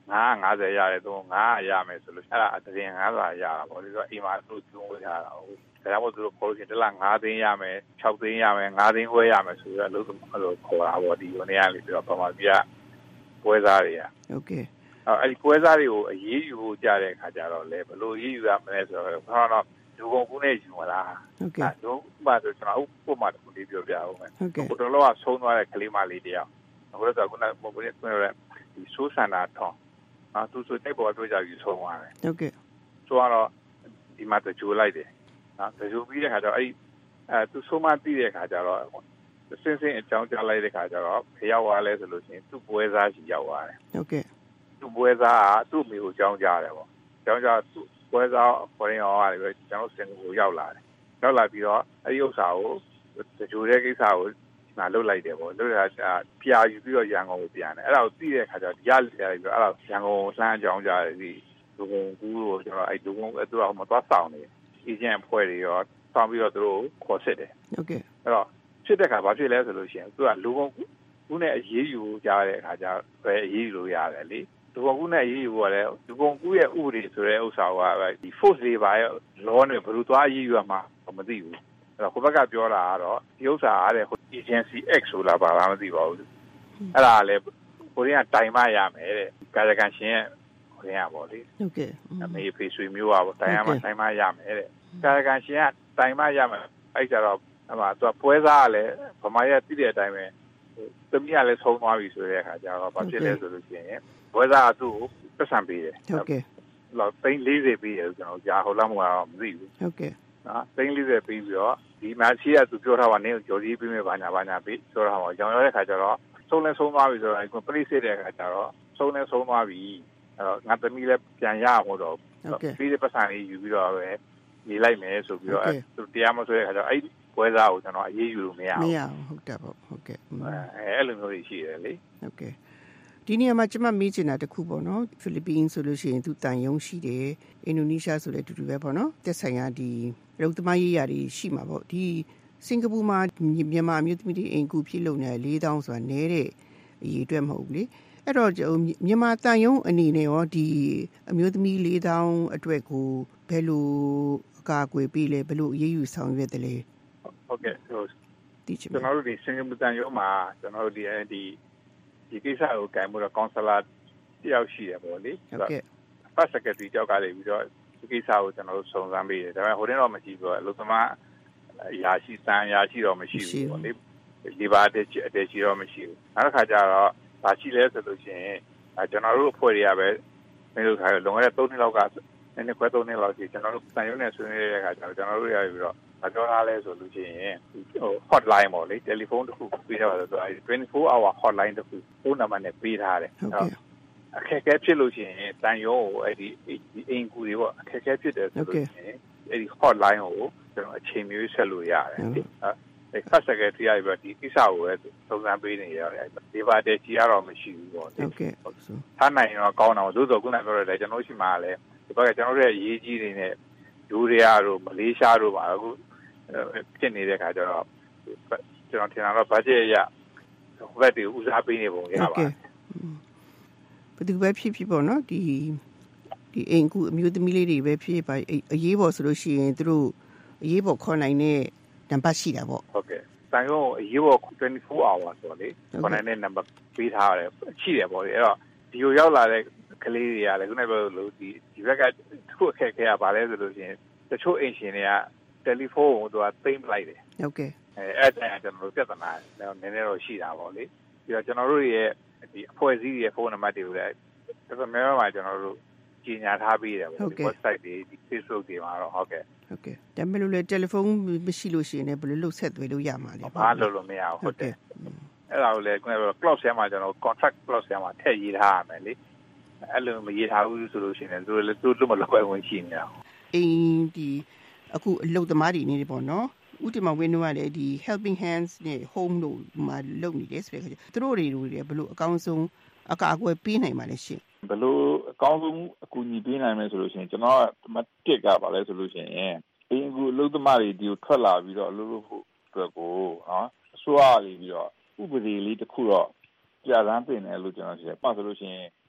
ငါးငါးဆယ်ရတယ်သူငါးရမယ်ဆိုလို့အဲ့ဒါတရင်ငါးစာရတာပေါ့လေဆိုတော့အိမ်မှာသူ့သူ့ဝေးထားတာဟုတ်ဒါကြောင့်မို့သူတို့ခေါ်လို့ရှိရင်တစ်လငါးသိန်းရမယ်၆သိန်းရမယ်ငါးသိန်းခွဲရမယ်ဆိုတော့လို့အဲ့လိုခေါ်တာပေါ့ဒီနေရာလေးပြီးတော့ပမာပြပွဲစားတွေကโอเคအဲ့ဒီပွဲစားတွေကိုအရေးယူဖို့ကြတဲ့အခါကျတော့လေဘလို့အရေးယူရမလဲဆိုတော့ဘာတော့လူကုန်ကူးနဲ့ယူလာโอเคတော့ဘာဆိုကျွန်တော်ဥပမာတစ်ခုလေးပြောပြအောင်မယ်ဟိုတော့လောကဆုံးသွားတဲ့ကလေးမလေးတယောက်အခုတော့ခုနကဘုရားပြောတဲ့ဒီဆိုးဆန္ဒထောင်းအာသူဆိုတဲ့ဘောတွေ့ကြပြီးဆုံးသွားတယ်โอเคဆိုတော့ဒီမှာတကြိုလိုက်တယ်နော်တကြိုပြီးတဲ့ခါကျတော့အဲ့အဲသူဆုံးမပြီးတဲ့ခါကျတော့စင်းစင်းအကြောင်းကြားလိုက်တဲ့ခါကျတော့ဖျောက်သွားလဲဆိုလို့ရှိရင်သူ့ပွဲစားကြီးရောက်သွားတယ်โอเคသူ့ပွဲစားကသူ့မိကိုကြောင်းကြားတယ်ပေါ့ကြောင်းကြားသူ့ပွဲစားခေါ်ရင်အောင်ရတယ်ကျွန်တော်စင်ကိုရောက်လာတယ်ရောက်လာပြီးတော့အဲ့ဒီဥစ္စာကိုတကြိုတဲ့ကိစ္စကိုငါလုတ်လိုက်တယ်ပေါ့လုတ်တာပြာယူပြီးတော့ရန်ကုန်ကိုပြန်တယ်အဲ့ဒါကိုသိတဲ့ခါကျတော့ရလိရပြီးတော့အဲ့ဒါရန်ကုန်လှမ်းအကြောင်းကြားတယ်ဒီလူကုန်ကူးလို့ကျွန်တော်အဲ့လူကုန်အဲ့တော့မသွားဆောင်နေအေဂျင့်ဖွဲ့တွေရောဆောင်ပြီးတော့သူတို့ခေါ်စစ်တယ်โอเคအဲ့တော့စစ်တဲ့ခါဘာဖြစ်လဲဆိုလို့ရှိရင်သူကလူကုန်ကူးနဲ့အရေးယူကြတဲ့အခါကျပဲအရေးယူလို့ရတယ်လေလူကုန်ကူးနဲ့အရေးယူရတယ်လူကုန်ကူးရဲ့ဥပဒေဆိုတဲ့ဥစ္စာကဒီ force တွေပါရဲ့ law နဲ့ဘယ်လိုသွားအရေးယူရမှာမသိဘူးအဲ့တော့ကိုဘက်ကပြောတာကတော့ဒီဥစ္စာအားတဲ့ agency X ဆိုတာပါလားမသိပါဘူးအဲ့ဒါလည်းကိုရင်းကတိုင်မရမယ်တဲ့ကာယကံရှင်ရဲ့ကိုရင်းကပေါ့လေဟုတ်ကဲ့အမေဖေးဆွေမျိုးပါပေါ့တိုင်ရမှာတိုင်မရမယ်တဲ့ကာယကံရှင်ကတိုင်မရမယ်အဲ့ကြတော့အမှသူကပွဲစားကလည်းဗမာရဲ့တည်တဲ့အတိုင်းပဲသမီးကလည်းဆုံးသွားပြီဆိုတဲ့အခါကျတော့ဘာဖြစ်လဲဆိုလို့ရှိရင်ပွဲစားကသူ့ကိုပတ်စံပေးတယ်ဟုတ်ကဲ့လောက်သိန်း၄၀ပေးတယ်ကျွန်တော်ကြားဟိုလောက်မှတော့မသိဘူးဟုတ်ကဲ့နော်သိန်း၄၀ပေးပြီးတော့ဒီမှာချီကသူပြောထားပါနေကြော်ကြီးပေးမယ်ဘာညာဘာညာပေးပြောထားပါရောင်ရတဲ့ခါကျတော့ဆုံးလဲဆုံးသွားပြီဆိုတော့အခုပရိစစ်တဲ့ခါကျတော့ဆုံးလဲဆုံးသွားပြီအဲ့တော့ငါသမီးလည်းပြန်ရအောင်တော့ပြီးတဲ့ပတ်စံလေးယူပြီးတော့ပဲနေလိုက်မယ်ဆိုပြီးတော့သူတရားမဆွဲတဲ့ခါကျတော့အဲ့ပွဲစားကိုကျွန်တော်အေးအေးယူလို့မရဘူးမရဘူးဟုတ်တယ်ပေါ့ဟုတ်ကဲ့အဲအဲ့လိုမျိုးတွေရှိတယ်လေဟုတ်ကဲ့ဒီနေရာမှာကျွန်မမေးချင်တာတခုပေါ့နော်ဖိလစ်ပင်းဆိုလို့ရှိရင်သူတန်ယုံရှိတယ်အင်ဒိုနီးရှားဆိုလည်းအတူတူပဲပေါ့နော်တက်ဆိုင်ရာဒီရုပ်သမားရေးရာတွေရှိမှာပေါ့ဒီစင်ကာပူမှာမြန်မာမျိုးသမီးတွေအင်ကူဖြစ်လုံနေ၄တောင်းဆိုတာနဲတဲ့အရေးအတွက်မဟုတ်ဘူးလေအဲ့တော့မြန်မာတန်ယုံအနေနဲ့ရောဒီအမျိုးသမီး၄တောင်းအတွက်ကိုဘယ်လိုအကာအကွယ်ပေးလဲဘယ်လိုအရေးယူဆောင်ရွက်တယ်လဲဟုတ်ကဲ့ဟိုကျွန်တော်တို့ဒီစင်ကာပူတန်ယုံမှာကျွန်တော်တို့ဒီဒီဒီကိစ္စကိုကံမှုတော့ကောင်ဆလာတယောက်ရှိရပေါ့လေဟုတ်ကဲ့ first secretary ကြောက်ကလည်းပြီးတော့ဒီကိစ္စကိုကျွန်တော်တို့စုံစမ်းပေးတယ်ဒါပေမဲ့ဟိုတင်းတော့မရှိဘူးအလုပ်သမားအရာရှိစံအရာရှိတော့မရှိဘူးပေါ့လေဒီဘာတဲ့အအတဲရှိတော့မရှိဘူးနောက်တစ်ခါကျတော့ဘာရှိလဲဆိုလို့ရှိရင်ကျွန်တော်တို့အဖွဲ့တွေကပဲမင်းတို့ခါလွန်ခဲ့တဲ့၃နှစ်လောက်ကနည်းနည်းခွဲ၃နှစ်လောက်ရှိကျွန်တော်တို့တန်ရုံးနဲ့ဆွေးနွေးတဲ့အခါကျတော့ကျွန်တော်တို့ရပြီးတော့မပြောထားလဲဆိုလို့ရှိရင်ဟို hotline ပေါ့လေတယ်လီဖုန်းတစ်ခုပေးထားတယ်ဆိုတော့twenty-four hour hotline တစ်ခုဖုန်းနံပါတ်နဲ့ပေးထားတယ်ဟုတ်ကဲ့အခက်အခဲဖြစ်လို့ရှိရင်တန်ရုံးကိုအဲ့ဒီအင်ကူတွေပေါ့အခက်အခဲဖြစ်တယ်ဆိုလို့ရှိရင်အဲ့ဒီ hotline ကိုကျွန်တော်အချိန်မျိုးဆက်လို့ရတယ်လေအဲ first secretary ရပြီးဒီကိစ္စကိုပဲစုံစမ်းပေးနေရတယ်ဒီပါတဲ့ကြီးရတော့မရှိဘူးပေါ့ဟုတ်ကဲ့ထားနိုင်တော့ကောင်းတော့သို့တော်ခုနပြောရတဲ့ကျွန်တော်ရှိမှလည်းဒီဘက်ကကျွန်တော်တို့ရဲ့အရေးကြီးတွေနဲ့ဒူရီယာတို့မလေးရှားတို့ပါအခုဖြစ်နေတဲ့ခါကျတော့ကျွန်တော်ထင်တာတော့ budget ရဘက်တွေဦးစားပေးနေပုံရပါတယ်ဘယ်သူပဲဖြစ်ဖြစ်ပေါ့နော်ဒီဒီအင်ကူအမျိုးသမီးလေးတွေပဲဖြစ်ပါအရေးပေါ်ဆိုလို့ရှိရင်သူတို့အရေးပေါ်ခေါ်နိုင်တဲ့နံပါတ်ရှိတာပေါ့ဟုတ်ကဲ့တန်ရုံးအရေးပေါ် twenty-four hour ဆိုလေခေါ်နိုင်တဲ့နံပါတ်ပေးထားရတယ်ရှိတယ်ပေါ့လေအဲ့တော့ဒီကိုရောက်လာတဲ့ကလေးတွေကလည်းခုနကပြောလို့ဒီဒီဘက်ကခုအခက်ခဲရပါလဲဆိုလို့ရှိရင်တချို့အင်ရှင်တွေကတယ်လီဖုန်းကိုသူကသိမ်းပလိုက်တယ်ဟုတ်ကဲ့အဲအဲ့ဒါကျွန်တော်တို့ပြဿနာနည်းနည်းတော့ရှိတာပေါ့လေပြီးတော့ကျွန်တော်တို့ရဲ့ဒီအဖွဲ့အစည်းရဲ့ဖုန်းနံပါတ်တွေကိုလည်းတော်တော်များများမှာကျွန်တော်တို့ကြီးညာထားပေးတယ်ပေါ့ဒီ website တွေဒီ Facebook တွေမှာတော့ဟုတ်ကဲ့ဟုတ်ကဲ့ဒါပေမဲ့လို့လေတယ်လီဖုန်းမရှိလို့ရှိရင်လည်းဘယ်လိုလုပ်ဆက်သွယ်လို့ရမှာလဲဘာလို့လို့မရဘူးဟုတ်တယ်အဲ့ဒါကိုလည်းခုနကပြော clause ထဲမှာကျွန်တော် contract clause ထဲမှာထည့်ရေးထားရမယ်လေအဲ့လိုမရေးထားဘူးဆိုလို့ရှိရင်သူတို့လည်းသူတို့မလုပ်ပဲဝင်ရှိနေတာအင်းဒီအခုအလုပ်သမားတွေနေတယ်ပေါ့နော်ဥတီမဝင်းတို့ကလည်းဒီ helping hands နဲ့ home တို့မှာလုပ်နေတယ်ဆိုတဲ့အခါကျသူတို့တွေတို့လည်းဘယ်လိုအကောင်းဆုံးအကာအကွယ်ပေးနိုင်မှာလဲရှင်ဘယ်လိုအကောင်းဆုံးအကူအညီပေးနိုင်မယ်ဆိုလို့ရှိရင်ကျွန်တော်ကမတစ်ကပါလဲဆိုလို့ရှိရင်အင်းကူအလုပ်သမားတွေဒီကိုထွက်လာပြီးတော့အလုပ်လုပ်ဖို့အတွက်ကိုနော်အစိုးရလေးပြီးတော့ဥပဒေလေးတစ်ခုတော့ကြာစမ်းတင်တယ်လို့ကျွန်တော်ပြောပါဆိုလို့ရှိရင်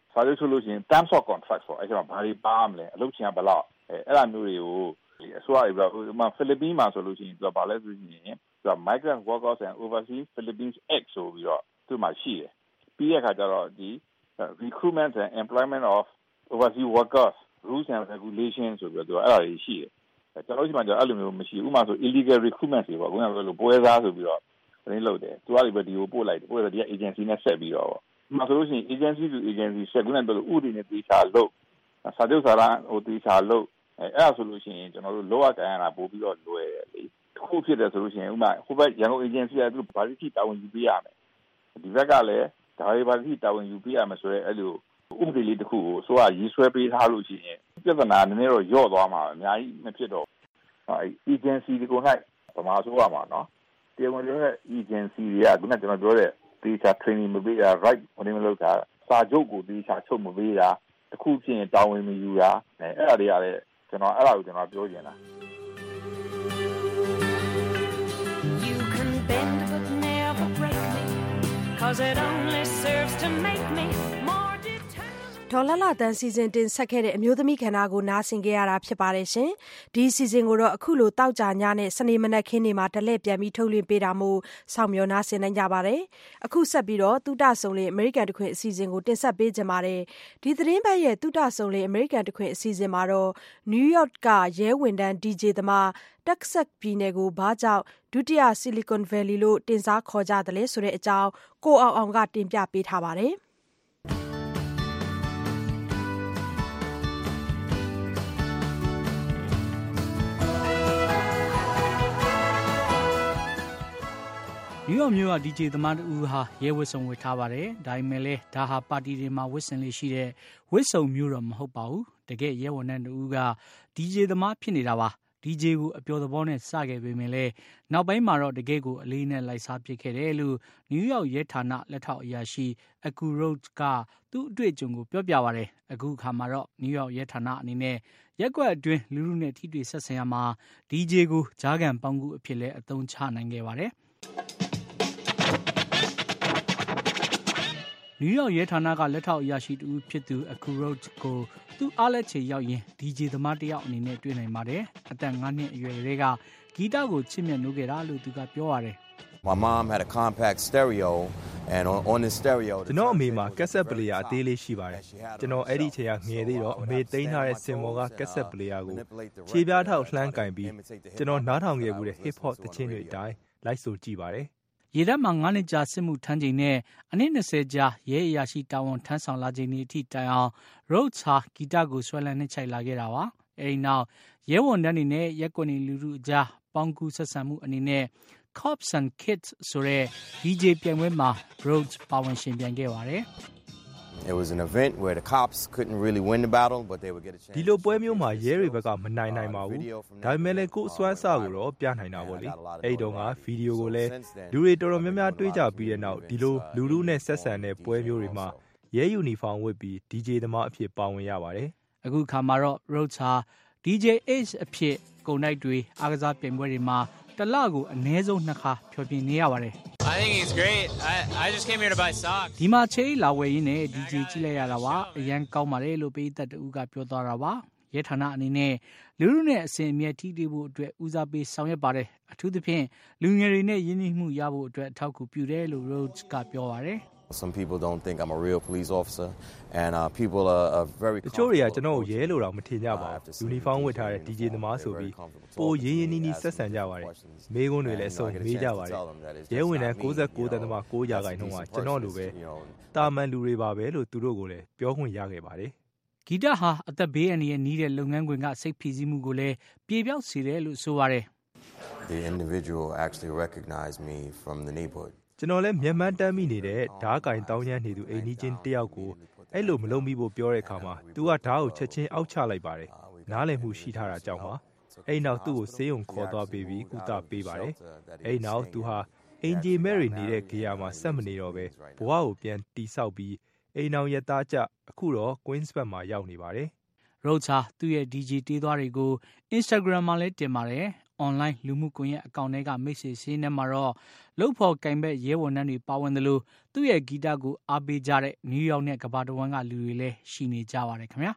စာချုပ်ချုပ်လို့ရှိရင် terms of contract ဆိုအဲ့ဒီမှာဘာတွေပါမလဲအလုပ်ချင်ကဘယ်လောက်အဲအဲ့ဒါမျိုးတွေကိုအစိုးရတွေပြောဥပမာဖိလစ်ပင်းမှာဆိုလို့ရှိရင်သူကဘာလဲဆိုရင်သူက Migrant Workers and Overseas Philippines Act ဆိုပြီးတော့သူ့မှာရှိတယ်ပြီးတဲ့အခါကျတော့ဒီ recruitment and employment of overseas workers rules and regulations ဆိုပြီးတော့သူကအဲ့ဒါတွေရှိတယ်ကျွန်တော်တို့ဒီမှာကျတော့အဲ့လိုမျိုးမရှိဘူးဥပမာဆို illegal recruitment တွေပေါ့ခုနကပြောလို့ပွဲစားဆိုပြီးတော့သတင်းလုပ်တယ်သူကလည်းဒီကိုပို့လိုက်တယ်ပို့တယ်ဒီက agency နဲ့ဆက်ပြီးတော့ဒီမှာဆိုလို့ရှိရင် agency to agency ဆက်ခုနကပြောလို့ဥပဒေနဲ့တေချာလို့စာချုပ်စာတမ်းဟိုတေချာလို့အဲအဲ့ဒါဆိုလို့ရှိရင်ကျွန်တော်တို့လောရကန်ရတာပို့ပြီးတော့လွယ်တယ်လေတစ်ခုဖြစ်တယ်ဆိုလို့ရှိရင်ဥပမာဟိုဘက်ရန်ကုန် agency ကသူဘာလို့ထိတာဝန်ယူပေးရမလဲဒီဘက်ကလည်းဒါတွေဘာလို့တာဝန်ယူပေးရမလဲဆိုရဲအဲ့လိုဥပဒေလေးတစ်ခုကိုဆိုတော့ရေးဆွဲပေးထားလို့ရှိရင်ပြဿနာနည်းနည်းတော့ညော့သွားမှာအများကြီးမဖြစ်တော့အဲ agency ဒီကို၌ပမာဆိုရမှာနော်တရားဝင်တဲ့ agency တွေကခုနကကျွန်တော်ပြောတဲ့ data training မပေးတာ right ဟိုနေမလို့တာစာချုပ်ကို data ချုပ်မပေးတာတခုဖြစ်ရင်တာဝန်မယူတာအဲအဲ့ဒါတွေကလည်းကျွန်တော်အဲ့ဒါကိုကျွန်တော်ပြောချင်တာ You can bend but never break me cause it only serves to make me more ဒေါ်လာလာတန်းစီစဉ်တင်ဆက်ခဲ့တဲ့အမျိုးသမီးခန္ဓာကိုနားဆင်ကြရတာဖြစ်ပါတယ်ရှင်ဒီစီစဉ်ကိုတော့အခုလိုတောက်ကြညနဲ့စနေမနက်ခင်းနေမှာတလဲပြန်ပြီးထုတ်လွှင့်ပေးတာမို့စောင့်မျှော်နားဆင်နိုင်ကြပါတယ်အခုဆက်ပြီးတော့တုဒဆုံလေးအမေရိကန်တခွင်အစီအစဉ်ကိုတင်ဆက်ပေးကြပါတယ်ဒီသတင်းပတ်ရဲ့တုဒဆုံလေးအမေရိကန်တခွင်အစီအစဉ်မှာတော့နယူးယောက်ကရဲဝန်ထမ်း ဒီ ဂျေ သမားတက်ဆက်ပြည်နယ်ကိုဘာကြောင့်ဒုတိယ Silicon Valley လို့တင်စားခေါ်ကြတယ်လဲဆိုတဲ့အကြောင်းကိုအောင်အောင်ကတင်ပြပေးထားပါတယ်နယူးယောက်မြို့က ဒီ ဂျေ သမားတူဟာရဲဝတ်စုံဝတ်ထားပါတယ်။ဒါပေမဲ့လည်းဒါဟာပါတီတွေမှာဝတ်ဆင်လေးရှိတဲ့ဝတ်စုံမျိုးတော့မဟုတ်ပါဘူး။တကယ်ရဲဝန်ထမ်းတူက ဒီ ဂျေ သမားဖြစ်နေတာပါ။ ဒီ ဂျေ ကိုအပျော်သဘောနဲ့စခဲ့ပေမဲ့လည်းနောက်ပိုင်းမှာတော့တကယ်ကိုအလေးနဲ့လိုက်စားဖြစ်ခဲ့တယ်လို့နယူးယောက်ရဲဌာနလက်ထောက်အရာရှိအကူရိုဒ်ကသူ့အတွေ့အကြုံကိုပြောပြပါတယ်။အခုအခါမှာတော့နယူးယောက်ရဲဌာနအနေနဲ့ရက်ကွက်အတွင်းလူလူနဲ့ထိတွေ့ဆက်ဆံရမှာ ဒီ ဂျေ ကိုဂျားကန်ပေါင်းကူအဖြစ်လဲအသုံးချနိုင်ခဲ့ပါတယ်။နယူးယောက်ရဲဌာနကလက်ထောက်အရာရှိတူဖြစ်သူအကူရိုဒ်ကိုသူ့အားလက်ချေရောက်ရင် ဒီ ဂျေ သမားတယောက်အနေနဲ့တွေ့နိုင်ပါတယ်။အသက်၅နှစ်အရွယ်တွေကဂီတကိုချစ်မြတ်နိုးခဲ့တာလို့သူကပြောရတယ်။ My mom had a compact stereo and on on the stereo ကျွန်တော်အမေမှာကက်ဆက်ပလေယာအသေးလေးရှိပါတယ်ကျွန်တော်အဲ့ဒီချိန်ကငယ်သေးတော့အမေသိမ်းထားတဲ့စင်မော်ကကက်ဆက်ပလေယာကိုခြေပြားထောက်လှမ်းကင်ပြီးကျွန်တော်နားထောင်ခဲ့မှုတဲ့ hip hop သချင်းတွေအတိုင်းလိုက်ဆိုကြည့်ပါတယ်ရေတပ်မှာငါးနှစ်ကြာစစ်မှုထမ်းချိန်နဲ့အနည်း၂၀ကြာရဲအရာရှိတာဝန်ထမ်းဆောင်လာချိန်ဒီအထိတိုင်အောင် Rhodes ဟာဂီတကိုဆွဲလန်းနှိမ့်ချိုက်လာခဲ့တာပါ။အဲဒီနောက်ရဲဝန်ထမ်းတွေနဲ့ရက်ကွက်နေလူလူအကြားပေါင်းကူဆက်ဆံမှုအနေနဲ့ Cops and Kids ဆိုတဲ့ ဒီ ဂျေ ပြိုင်ပွဲမှာ Rhodes ပါဝင်ရှင်ပြိုင်ခဲ့ပါတယ်။ It was an event where the cops couldn't really win the battle but they would get a chance. ဒီလိုပွဲမျိုးမှာရဲတွေဘက်ကမနိုင်နိုင်ပါဘူး။ဒါပေမဲ့လည်းကိုယ်အစွမ်းအစကိုတော့ပြနိုင်တာပေါ့လေ။အဲဒီတော့ကဗီဒီယိုကိုလည်းလူတွေတော်တော်များများတွေးကြပြီးတဲ့နောက်ဒီလိုလူလူနဲ့ဆက်ဆံတဲ့ပွဲမျိုးတွေမှာရဲယူနီဖောင်းဝတ်ပြီး ဒီ ဂျေ သမားအဖြစ်ပါဝင်ရပါတယ်။အခုခါမှာတော့ Rhodes ဟာ ဒီ ဂျေ Ace အဖြစ်ကုန်တိုက်တွေအားကစားပြိုင်ပွဲတွေမှာတလကိုအနည်းဆုံးနှစ်ခါဖျော်ဖြေနေရပါတယ် I think he's great. I I just came here to buy socks. ဒီမှာချေးလာဝယ်ရင်းနဲ့ ဒီ ဂျေ ကြည့်လိုက်ရတာပါအရန်ကောင်းပါတယ်လို့ပေးသက်တူကပြောသွားတာပါရဲဌာနအနေနဲ့လူလူနဲ့အစဉ်အမြဲထိတွေ့ဖို့အတွက်ဦးစားပေးဆောင်ရွက်ပါတယ်အထူးသဖြင့်လူငယ်တွေနဲ့ယဉ်ကျေးမှုရဖို့အတွက်အထောက်အကူပြုတယ်လို့ Rhodes ကပြောပါတယ် Some people don't think I'm a real police officer and uh people are, are very တချို့တွေကကျွန်တော်ကိုရဲလို့တော့မထင်ကြပါဘူးယူနီဖောင်းဝတ်ထားတဲ့ ဒီ ဂျေ သမားဆိုပြီးပိုရင်းရင်းနှီးနှီးဆက်ဆံကြပါတယ်မေးခွန်းတွေလည်းအစုံမေးကြပါတယ်ရဲဝန်ထမ်း၉၉တန်းသမ၉ရာခိုင်နှုန်းကကျွန်တော်လိုပဲတာမန်လူတွေပါပဲလို့သူတို့ကိုလည်းပြောခွင့်ရခဲ့ပါတယ်ဂီတဟာအသက်ဘေးအန္တရာယ်နီးတဲ့လုပ်ငန်းခွင်ကစိတ်ဖိစီးမှုကိုလည်းပြေပြောက်စေတယ်လို့ဆိုပါတယ် The individual actually recognized me from the neighborhood ကျွန်တော်လည်းမျက်မှန်းတမ်းမိနေတဲ့ဓားကင်တောင်းကျမ်းနေသူအိမ်ကြီးချင်းတယောက်ကိုအဲ့လိုမလုပ်မိဖို့ပြောတဲ့အခါမှာသူကဓားကိုချက်ချင်းအောက်ချလိုက်ပါတယ်နားလည်မှုရှိထားတာကြောင့်ပါအဲ့နောက်သူ့ကိုဆေးရုံခေါ်သွားပေးပြီးကုသပေးပါတယ်အဲ့နောက်သူဟာအင်ဂျီမဲရီနေတဲ့ဂေယာမှာဆက်မနေတော့ပဲဘဝကိုပြန်တိဆောက်ပြီးအိမ်အောင်ရသားကြအခုတော့ Queens ဘက်မှာရောက်နေပါတယ် Rhodes ဟာသူ့ရဲ့ ဒီ ဂျေ တေးသွားတွေကို Instagram မှာလည်းတင်ပါတယ် online လူမှုကွန်ရက်အကောင့်ထဲက message စင်းထဲမှာတော့လုပ်ဖော်ကင်ဘက်ရဲဝန်ထမ်းတွေပါဝင်တယ်လို့သူ့ရဲ့ဂီတကိုအားပေးကြတဲ့နယူးယောက်နဲ့ကမ္ဘာတစ်ဝန်းကလူတွေလည်းရှိနေကြပါတယ်ခင်ဗျာ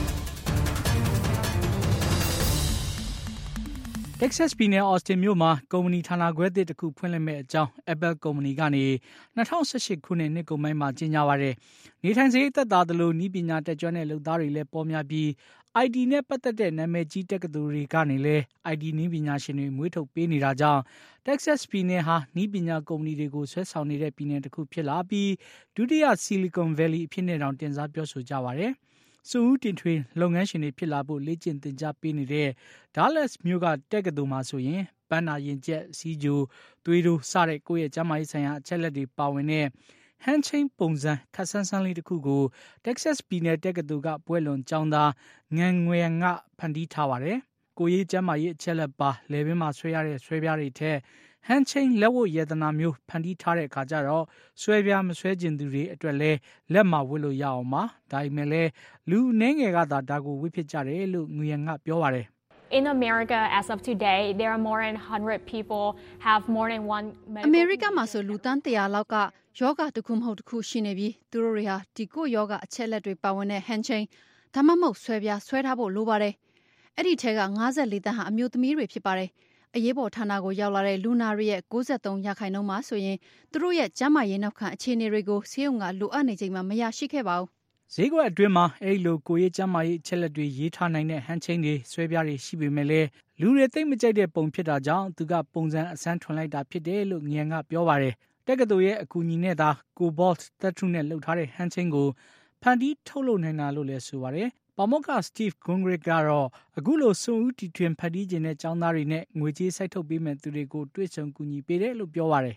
Texas ပြည်နယ် Austin မြို့မှာကုမ္ပဏီဌာနခွဲသစ်တစ်ခုဖွင့်လှစ်မဲ့အကြောင်း Apple ကုမ္ပဏီကနေ၂၀၁၈ခုနှစ်နှစ်ကုန်ပိုင်းမှာကြေညာပါတယ်။နေထိုင်စရိတ်သက်သာသလိုနည်းပညာတက်ကြွတဲ့လုပ်သားတွေလည်းပေါ်များပြီး အိုင် တီ နဲ့ပတ်သက်တဲ့နာမည်ကြီးတက္ကသိုလ်တွေကနေလည်း အိုင် တီ နည်းပညာရှင်တွေမွေးထုတ်ပေးနေတာကြောင့် Texas ပြည်နယ်ဟာနည်းပညာကုမ္ပဏီတွေကိုဆွဲဆောင်နေတဲ့ပြည်နယ်တစ်ခုဖြစ်လာပြီးဒုတိယ Silicon Valley အဖြစ်နဲ့တောင်တင်စားပြောဆိုကြပါတယ်။စုဦးတင်ထွေလုပ်ငန်းရှင်တွေဖြစ်လာဖို့လေ့ကျင့်သင်ကြားပေးနေတဲ့ Dallas မြို့ကတက္ကသိုလ်မှာဆိုရင်ပန်းနာရင်ကျက်စီးကြိုသွေးတိုးစတဲ့ကိုယ့်ရဲ့ကျန်းမာရေးဆိုင်ရာအချက်လက်တွေပါဝင်တဲ့ hand chain ပုံစံခက်ဆန်းဆန်းလေးတစ်ခုကို Texas ပြည်နယ်တက္ကသိုလ်ကပွဲလွန်ကျောင်းသားငန်ငွေငါဖန်တီးထားပါတယ်။ကိုယ်ရေးကျန်းမာရေးအချက်လက်ပါလေဘင်းမှာဆွဲရတဲ့ဆွဲပြားတွေထက် hand chain လက်ဝတ်ရတနာမျိုးဖန်တီးထားတဲ့အခါကျတော့ဆွဲပြားမဆွဲကျင်သူတွေအတွက်လဲလက်မှာဝတ်လို့ရအောင်ပါဒါပေမဲ့လဲလူအနှဲငယ်ကသာဒါကိုဝတ်ဖြစ်ကြတယ်လို့ငွေရငါပြောပါတယ် In America as of today there are more than one hundred people have more than one America မှာဆိုလူတန်းone hundredလောက်ကယောဂတစ်ခုမဟုတ်တစ်ခုရှိနေပြီးသူတို့တွေဟာဒီကိုယောဂအချက်လက်တွေပါဝင်တဲ့ hand chain ဒါမှမဟုတ်ဆွဲပြားဆွဲထားဖို့လိုပါတယ်အဲ့ဒီထဲကfifty-fourတန်းဟာအမျိုးသမီးတွေဖြစ်ပါတယ်အရေးပေါ်ဌာနကိုရောက်လာတဲ့လူနာတွေရဲ့ninety-threeရာခိုင်နှုန်းမှာဆိုရင်သူတို့ရဲ့ကျန်းမာရေးနောက်ခံအခြေအနေတွေကိုဆေးရုံကလိုအပ်နေချိန်မှာမရရှိခဲ့ပါဘူးဈေးကွက်အတွင်းမှာအဲ့လိုကိုရေးကျန်းမာရေးအချက်လက်တွေရေးထားနိုင်တဲ့ဟန်ချင်းတွေဆွဲပြားတွေရှိပေမဲ့လည်းလူတွေသိမ့်မကြိုက်တဲ့ပုံဖြစ်တာကြောင့်သူကပုံစံအစမ်းထွန်လိုက်တာဖြစ်တယ်လို့ငြန်ကပြောပါတယ်တက္ကသိုလ်ရဲ့အကူအညီနဲ့သာ Cobalt သတ္တုနဲ့လှုပ်ထားတဲ့ဟန်ချင်းကိုဖန်တီးထုတ်လုပ်နိုင်တာလို့လည်းဆိုပါတယ်ပါမောက္ခ Steve Gungrick ကတော့အခုလိုစွန့်ဦးတီထွင်ဖန်တီးခြင်းတဲ့ကျောင်းသားတွေနဲ့ငွေကြေးစိုက်ထုတ်ပေးမဲ့သူတွေကိုတွေ့ဆုံကူညီပေးတယ်လို့ပြောပါတယ်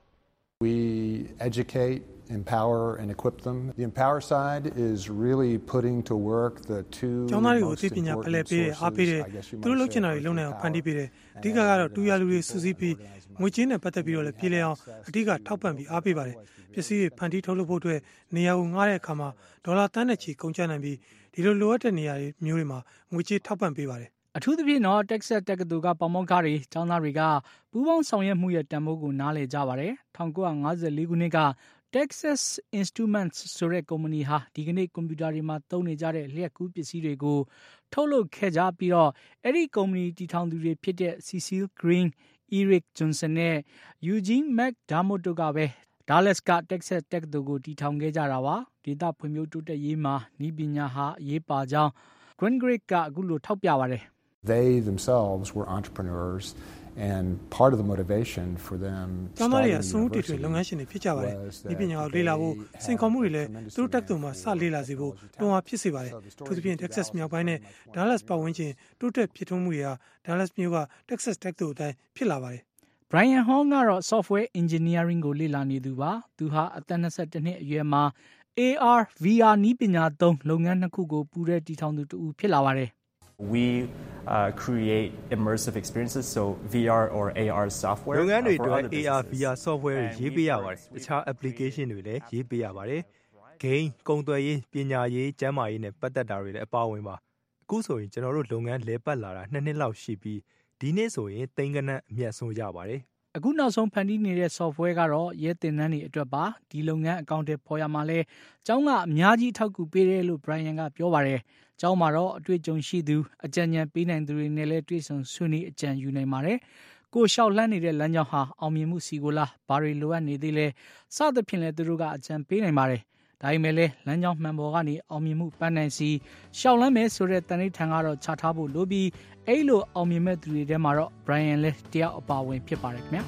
We educate, empower and equip them. The empower side is really putting to work the two ကျောင်းသားတွေကိုသိပညာဖလှယ်ပေးတယ်အားပေးတယ်သူတို့လုပ်ချင်တာတွေလုပ်နိုင်အောင်ဖန်တီးပေးတယ်အဓိကကတော့တူရလူတွေစုစည်းပြီးငွေကြေးနဲ့ပတ်သက်ပြီးတော့လည်းပြည်လဲအောင်အဓိကထောက်ပံ့ပြီးအားပေးပါတယ်ပစ္စည်းတွေဖန်တီးထုတ်လုပ်ဖို့အတွက်နေရာကိုငှားတဲ့အခါမှာဒေါ်လာတန်းနဲ့ချီကုန်ကျနိုင်ပြီးဒီလိုလိုအပ်တဲ့နေရာတွေမျိုးတွေမှာငွေကြေးထောက်ပံ့ပေးပါတယ်အထူးသဖြင့်တော့ Texas တက္ကသိုလ်ကပါမောက္ခတွေကျောင်းသားတွေကပူးပေါင်းဆောင်ရွက်မှုရဲ့တန်ဖိုးကိုနားလည်ကြပါတယ်nineteen fifty-fourခုနှစ်က Texas Instruments ဆိုတဲ့ကုမ္ပဏီဟာဒီကနေ့ကွန်ပျူတာတွေမှာသုံးနေကြတဲ့လျှက်ကူးပစ္စည်းတွေကိုထုတ်လုပ်ခဲ့ကြပြီးတော့အဲ့ဒီကုမ္ပဏီတည်ထောင်သူတွေဖြစ်တဲ့ Cecil Green, Eric Johnson နဲ့ Eugene McDermott တို့ကပဲ Dallas က Texas တက္ကသိုလ်ကိုတည်ထောင်ခဲ့ကြတာပါဒေသဖွံ့ဖြိုးတိုးတက်ရေးမှာနည်းပညာဟာအရေးပါကြောင်း Gungrick ကအခုလိုထောက်ပြပါတယ် They themselves were entrepreneurs and part of the motivation for them ကျောင်းသားတွေကစွန့်ဦးတီထွင်လုပ်ငန်းရှင်တွေဖြစ်ကြပါတယ်ဒီပညာကိုလေ့လာဖို့စင်ခေါ်မှုတွေလည်းသူတို့တက္ကသိုလ်မှာစလေ့လာစေဖို့တွန်းအားဖြစ်စေပါတယ်ထို့သဖြင့် Texas မြောက်ပိုင်းနဲ့ Dallas ပတ်ဝန်းကျင်တိုးတက်ဖြစ်ထွန်းမှုတွေဟာ Dallas မြို့က Texas တက္ကသိုလ်အတိုင်းဖြစ်လာပါတယ် Brian Hall ကတော့ software engineering ကိုလေ့လာနေသူပါသူဟာအသက်twenty-oneနှစ်အရွယ်မှာ A R V R နည်းပညာသုံးလုပ်ငန်းနှစ်ခုကိုပူးရဲတည်ထောင်သူတူဖြစ်လာပါတယ် We uh, create immersive experiences, so V R or A R software. လုပ်ငန်းတွေအတွက် A R V R software တွေရေးပေးရပါတယ်။တခြား application တွေလည်းရေးပေးရပါတယ်။ Game ကုန်သွယ်ရေးပညာရေးကျန်းမာရေးနဲ့ပတ်သက်တာတွေလည်းအပါအဝင်ပါ။အခုဆိုရင်ကျွန်တော်တို့လုပ်ငန်းလဲပတ်လာတာtwoနှစ်လောက်ရှိပြီးဒီနေ့ဆိုရင်သိန်းကနန်းအမြတ်ဆုံးရပါတယ်။အခုနောက်ဆုံးဖန်တီးနေတဲ့ software ကတော့ရဲတင်နှန်းတွေအတွက်ပါဒီလုပ်ငန်းအကောင့်တွေပေါ်ရမှာလဲကျောင်းကအများကြီးထောက်ကူပေးတယ်လို့ Brian ကပြောပါတယ်ကျောင်းမှာတော့အတွေ့အကြုံရှိသူအကြံဉာဏ်ပေးနိုင်သူတွေနဲ့လည်းတွေ့ဆုံဆွေးနွေးအကြံယူနိုင်ပါတယ်ကိုလျှောက်လှမ်းနေတဲ့လမ်းကြောင်းဟာအောင်မြင်မှုစီကိုလားဘာတွေလိုအပ်နေသေးလဲစသဖြင့်လည်းသူတို့ကအကြံပေးနိုင်ပါတယ်ဒါပေမဲ့လည်းလမ်းကြောင်းမှန်ပေါ်ကနေအောင်မြင်မှုပန်းနိုင်စီရှောက်လန်းမယ်ဆိုတဲ့တန်ဋိဌာန်ကတော့ခြားထားဖို့လိုပြီးအဲ့လိုအောင်မြင်မဲ့သူတွေထဲမှာတော့ Brian လည်းတယောက်အပါဝင်ဖြစ်ပါတယ်ခင်ဗျာ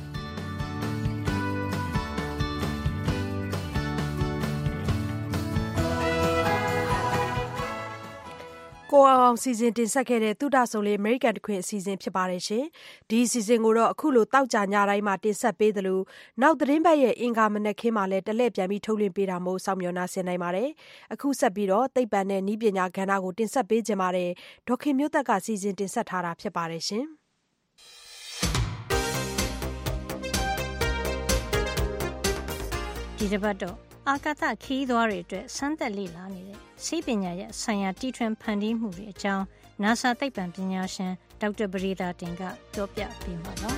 ကိုအောင်အောင်စီစဉ်တင်ဆက်ခဲ့တဲ့သုဒဆုံလေး American တခွင်အစီအစဉ်ဖြစ်ပါတယ်ရှင်။ဒီအစီအစဉ်ကိုတော့အခုလိုတောက်ကြညတိုင်းမှာတင်ဆက်ပေးသလိုနောက်သတင်းပတ်ရဲ့အင်္ဂါမနက်ခင်းမှာလည်းတလှည့်ပြန်ပြီးထုတ်လွှင့်ပေးတာမို့စောင့်မျှော်နှားဆင်နိုင်ပါတယ်။အခုဆက်ပြီးတော့သိပ္ပံနဲ့နည်းပညာကဏ္ဍကိုတင်ဆက်ပေးကြပါတယ်။ဒေါခင်မျိုးသက်ကစီစဉ်တင်ဆက်ထားတာဖြစ်ပါတယ်ရှင်။ဒီတစ်ပတ်တော့အာကာသခီးသွားတွေအတွက်စမ်းသပ်လေ့လာနေတဲ့ဆေးပညာရဲ့ဆိုင်ရာတီထွင်ဖန်တီးမှုတွေအကြောင်း NASA သိပ္ပံပညာရှင်ဒေါက်တာပရိသာတင်ကပြောပြပေးမှာပါ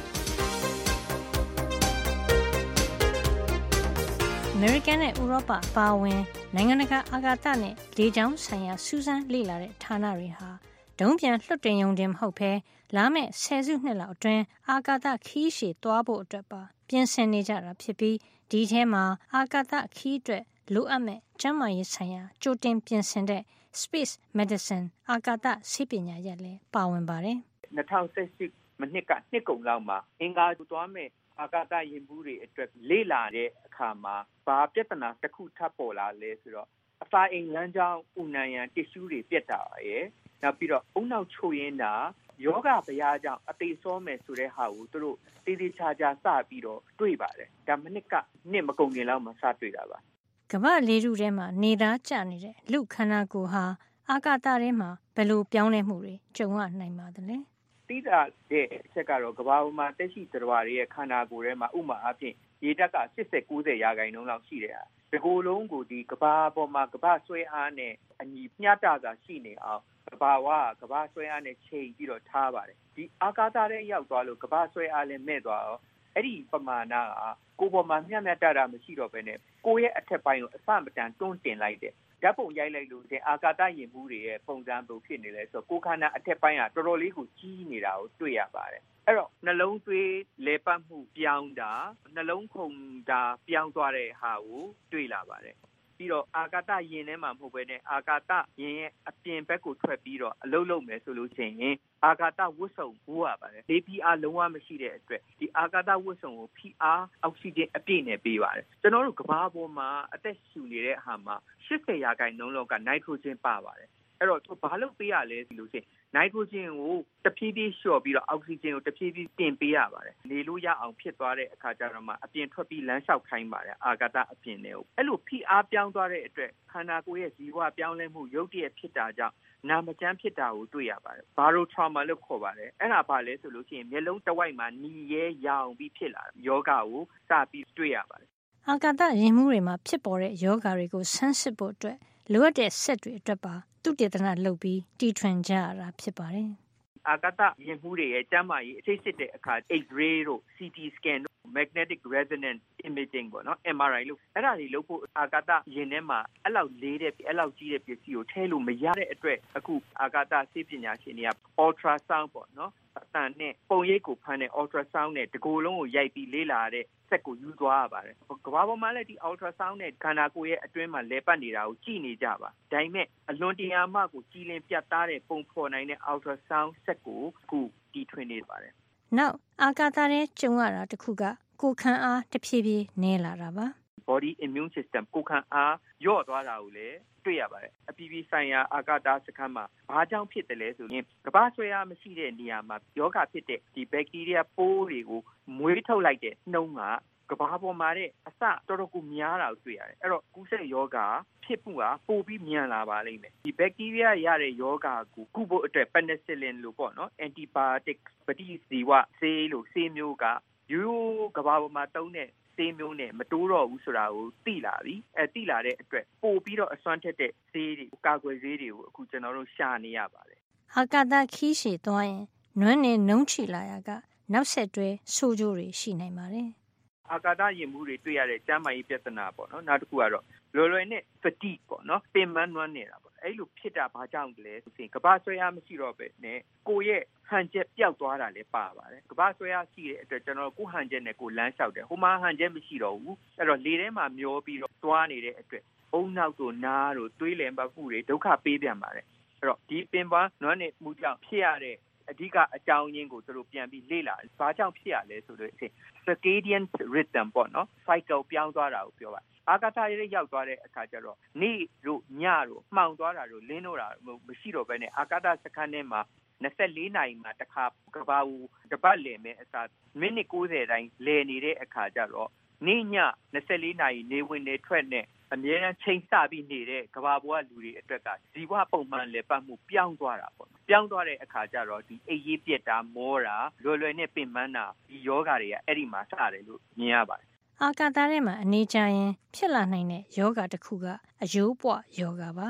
အမေရိကန်နဲ့ဥရောပပါဝင်နိုင်ငံတကာအာကာသနဲ့လေကြောင်းဆိုင်ရာစူးစမ်းလေ့လာတဲ့ဌာနတွေဟာဒုံးပြန်လွှတ်တင်ရုံတင်မဟုတ်ဘဲလာမယ့်ဆယ်စုနှစ်လောက်အတွင်းအာကာသခီးရှည်သွားဖို့အတွက်ပါပြင်ဆင်နေကြတာဖြစ်ပြီးဒီထဲမှာအာကာသခီးအတွက်လိုအပ်မဲ့ကျန်းမာရေးဆိုင်ရာကြိုတင်ပြင်ဆင်တဲ့ Space Medicine အာကာသဆေးပညာရပ်လည်းပါဝင်ပါတယ်၂၀၁၈မနှစ်ကနှစ်ကုန်လောက်မှာအင်္ဂါဂြိုဟ်သွားမဲ့အာကာသယာဉ်မှုတွေအတွက်လေ့လာတဲ့အခါမှာဘာပြဿနာတစ်ခုထပ်ပေါ်လာလဲဆိုတော့အစာအိမ်လမ်းကြောင်းဥနံရံတစ်ရှူးတွေပြတ်တာရယ်နောက်ပြီးတော့အုံနောက်ချို့ရင်းတာယောဂဗျာကြောင့်အသေးစောမယ်ဆိုတဲ့ဟာကိုသူတို့တေးသေးချာချာစပြီးတော့တွေ့ပါတယ်ဒါမနစ်ကနှစ်မကုန်ခင်လောက်မှစတွေ့တာပါကမ္ဘာလေထုထဲမှာနေသားကျနေတဲ့လူခန္ဓာကိုယ်ဟာအာကာသထဲမှာဘယ်လိုပြောင်းလဲမှုတွေကြုံရနိုင်ပါသလဲသိတာတဲ့အချက်ကတော့ကမ္ဘာပေါ်မှာတက်ရှိသတ္တဝါတွေရဲ့ခန္ဓာကိုယ်ထဲမှာဥမာအဖြစ်ရေဓာတ်က၈၀ ၉၀ရာခိုင်နှုန်းလောက်ရှိတယ်ဟာဒီကိုယ်လုံးကိုဒီကမ္ဘာပေါ်မှာကမ္ဘာဆွဲအားနဲ့အညီမျှတစွာရှိနေအောင်ကမ္ဘာဝကမ္ဘာဆွဲအားနဲ့ချိန်ပြီးတော့ထားပါတယ်ဒီအာကာသထဲရောက်သွားလို့ကမ္ဘာဆွဲအားလည်းမဲ့သွားတော့အဲ့ဒီပမာဏကကိုယ်ပေါ်မှာမျှမျှတတမရှိတော့ဘဲနဲ့ကိုယ့်ရဲ့အထက်ပိုင်းကိုအစမတန်တွန်းတင်လိုက်တယ်ဓာတ်ပုံရိုက်လိုက်လို့တဲ့အာကာသယာဉ်မှုတွေရဲ့ပုံစံပုံဖြစ်နေလဲဆိုတော့ကိုယ်ခန္ဓာအထက်ပိုင်းကတော်တော်လေးကိုကြီးနေတာကိုတွေ့ရပါတယ်အဲ့တော့နှလုံးသွေးလဲပတ်မှုပြောင်းတာနှလုံးခုန်တာပြောင်းသွားတဲ့ဟာကိုတွေ့လာပါတယ်ပြီးတော့အာကာသယာဉ်ထဲမှာမဟုတ်ဘဲနဲ့အာကာသယာဉ်ရဲ့အပြင်ဘက်ကိုထွက်ပြီးတော့အလုပ်လုပ်မယ်ဆိုလို့ရှိရင်အာကာသဝတ်စုံဝတ်ရပါတယ်လေဖိအားလုံးဝမရှိတဲ့အတွက်ဒီအာကာသဝတ်စုံကိုဖိအားအောက်ဆီဂျင်အပြည့်နဲ့ပေးပါတယ်ကျွန်တော်တို့ကမ္ဘာပေါ်မှာအသက်ရှူနေတဲ့ဟာမှာ၈၀ရာခိုင်နှုန်းလောက်ကနိုက်ထရိုဂျင်ပါပါတယ်အဲ့တော့သူဘာလို့ပေးရလဲဆိုလို့ရှိရင်နိုက်ထရိုဂျင်ကိုတဖြည်းဖြည်းလျှော့ပြီးတော့အောက်ဆီဂျင်ကိုတဖြည်းဖြည်းတင်ပေးရပါတယ်နေလို့ရအောင်ဖြစ်သွားတဲ့အခါကျတော့မှအပြင်ထွက်ပြီးလမ်းလျှောက်ခိုင်းပါတယ်အာကာသအပြင်တွေကိုအဲ့လိုဖိအားပြောင်းသွားတဲ့အတွက်ခန္ဓာကိုယ်ရဲ့ဇီဝပြောင်းလဲမှုရုတ်တရက်ဖြစ်တာကြောင့်နာမကျန်းဖြစ်တာကိုတွေ့ရပါတယ်ဘာလို့ trauma လို့ခေါ်ပါတယ်အဲ့ဒါဘာလဲဆိုလို့ရှိရင်မျက်လုံးတစ်ဝိုက်မှာနီရဲရောင်ပြီးဖြစ်လာယောဂကိုစပြီးတွေ့ရပါတယ်အာကာသယာဉ်မှုတွေမှာဖြစ်ပေါ်တဲ့ယောဂတွေကိုဆန်းစစ်ဖို့အတွက်လိုအပ်တဲ့ဆက်တွေအတွက်ပါသုတေသနလုပ်ပြီးတီထွင်ကြရတာဖြစ်ပါတယ်အာကာသယာဉ်မှုတွေရဲ့ကျန်းမာရေးအသိစစ်တဲ့အခါ X-ray တို့ C T scan တို့ magnetic resonance imaging ပေါ့နော် M R I လို့အဲ့ဒါတွေလုပ်ဖို့အာကာသယာဉ်ထဲမှာအဲ့လောက်လေးတဲ့အဲ့လောက်ကြီးတဲ့ပစ္စည်းကိုထည့်လို့မရတဲ့အတွက်အခုအာကာသဆေးပညာရှင်တွေက ultrasound ပေါ့နော်အတန်နဲ့ပုံရိပ်ကိုဖမ်းတဲ့ ultrasound နဲ့တကိုယ်လုံးကိုရိုက်ပြီးလေ့လာတဲ့စက်ကိုယူသွားရပါတယ်ကမ္ဘာပေါ်မှာလည်းဒီ ultrasound နဲ့ခန္ဓာကိုယ်ရဲ့အတွင်းမှာလဲပတ်နေတာကိုကြည့်နေကြပါဒါပေမဲ့အလွန်တရာမှကိုကြည်လင်ပြတ်သားတဲ့ပုံဖော်နိုင်တဲ့ ultrasound စက်ကိုအခုတီထွင်နေပါတယ်နောက်အာကာသထဲကျုံရတာတခုကကိုယ်ခံအားတဖြည်းဖြည်းနည်းလာတာပါ body immune system ကိုယ်ခံအားလျော့သွားတာကိုလည်းတွေ့ရပါတယ်အပြည်ပြည်ဆိုင်ရာအာကာသစခန်းမှာဘာကြောင့်ဖြစ်တယ်လဲဆိုရင်ကမ္ဘာဆွဲအားမရှိတဲ့နေရာမှာယောဂဖြစ်တဲ့ဒီဘက်တီးရီးယားပိုးတွေကိုမွေးထုတ်လိုက်တဲ့နှုန်းကကမ္ဘာပေါ်မှာတဲ့အစတော်တော်ကိုများတာကိုတွေ့ရတယ်အဲ့တော့ကူးစက်ယောဂဖြစ်မှုကပိုပြီးမြန်လာပါလိမ့်မယ်ဒီဘက်တီးရီးယားရတဲ့ယောဂကိုကုဖို့အတွက် penicillin လို့ပေါ့နော် antibiotic ပဋိဇီဝဆေးလို့ဆေးမျိုးကရိုးကမ္ဘာပေါ်မှာသုံးတဲ့ဆေးမျိုးနဲ့မတိုးတော့ဘူးဆိုတာကိုသိလာပြီအဲသိလာတဲ့အတွက်ပို့ပြီးတော့အစွမ်းထက်တဲ့ဆေးတွေကာကွယ်ဆေးတွေကိုအခုကျွန်တော်တို့ရှာနေရပါတယ်အာကာသခီးရှည်သွားရင်နွမ်းနေနှုံးချလာရကနောက်ဆက်တွဲဆိုးကျိုးတွေရှိနိုင်ပါတယ်အာကာသယာဉ်မှုတွေတွေ့ရတဲ့ကျန်းမာရေးပြဿနာပေါ့နော်နောက်တစ်ခုကတော့လွယ်လွယ်နဲ့ fatigue ပေါ့နော်ပင်ပန်းနွမ်းနေတာပေါ့အဲ့လိုဖြစ်တာဘာကြောင့်လဲဆိုရင်ကမ္ဘာဆွဲအားမရှိတော့ပဲနဲ့ကိုယ့်ရဲ့ဟန်ချက်ပျောက်သွားတာလည်းပါပါတယ်ကမ္ဘာဆွဲအားရှိတဲ့အတွက်ကျွန်တော်ကိုယ်ဟန်ချက်နဲ့ကိုယ်လမ်းလျှောက်တယ်ဟိုမှာဟန်ချက်မရှိတော့ဘူးအဲ့တော့လေထဲမှာမျောပြီးတော့သွားနေတဲ့အတွက်အုံနောက်တို့နားတို့သွေးလည်ပတ်မှုတွေဒုက္ခပေးပြန်ပါတယ်အဲ့တော့ဒီပင်ပန်းနွမ်းနေမှုကြောင့်ဖြစ်ရတဲ့အဓိကအကြောင်းရင်းကိုသူတို့ပြန်ပြီးလေ့လာဘာကြောင့်ဖြစ်ရလဲဆိုလို့ရှိရင် circadian rhythm ပေါ့နော် cycle ပြောင်းသွားတာကိုပြောပါအာကာသရဲ့ရောက်သွားတဲ့အခါကျတော့နေ့တို့ညတို့မှောင်သွားတာတို့လင်းတော့တာမရှိတော့ဘဲနဲ့အာကာသစခန်းထဲမှာ၂၄နာရီမှာတစ်ခါကဘာဦးတပတ်လည်မဲ့အစားမိနစ်၉၀တိုင်းလည်နေတဲ့အခါကျတော့နေ့ည၂၄နာရီနေဝင်နေထွက်နဲ့အမြဲတမ်းချိန်ဆပြီးနေတဲ့ကဘာပေါ်ကလူတွေအတွက်ကဇီဝပုံမှန်လည်ပတ်မှုပြောင်းသွားတာပေါ့ပြောင်းသွားတဲ့အခါကျတော့ဒီအိပ်ရေးပြက်တာမောတာလွယ်လွယ်နဲ့ပင်ပန်းတာဒီယောဂတွေကအဲ့ဒီမှာစတယ်လို့မြင်ရပါတယ်အာကာသထဲမှာအနေကြရင်ဖြစ်လာနိုင်တဲ့ယောဂတစ်ခုကအယိုးပွယောဂပါ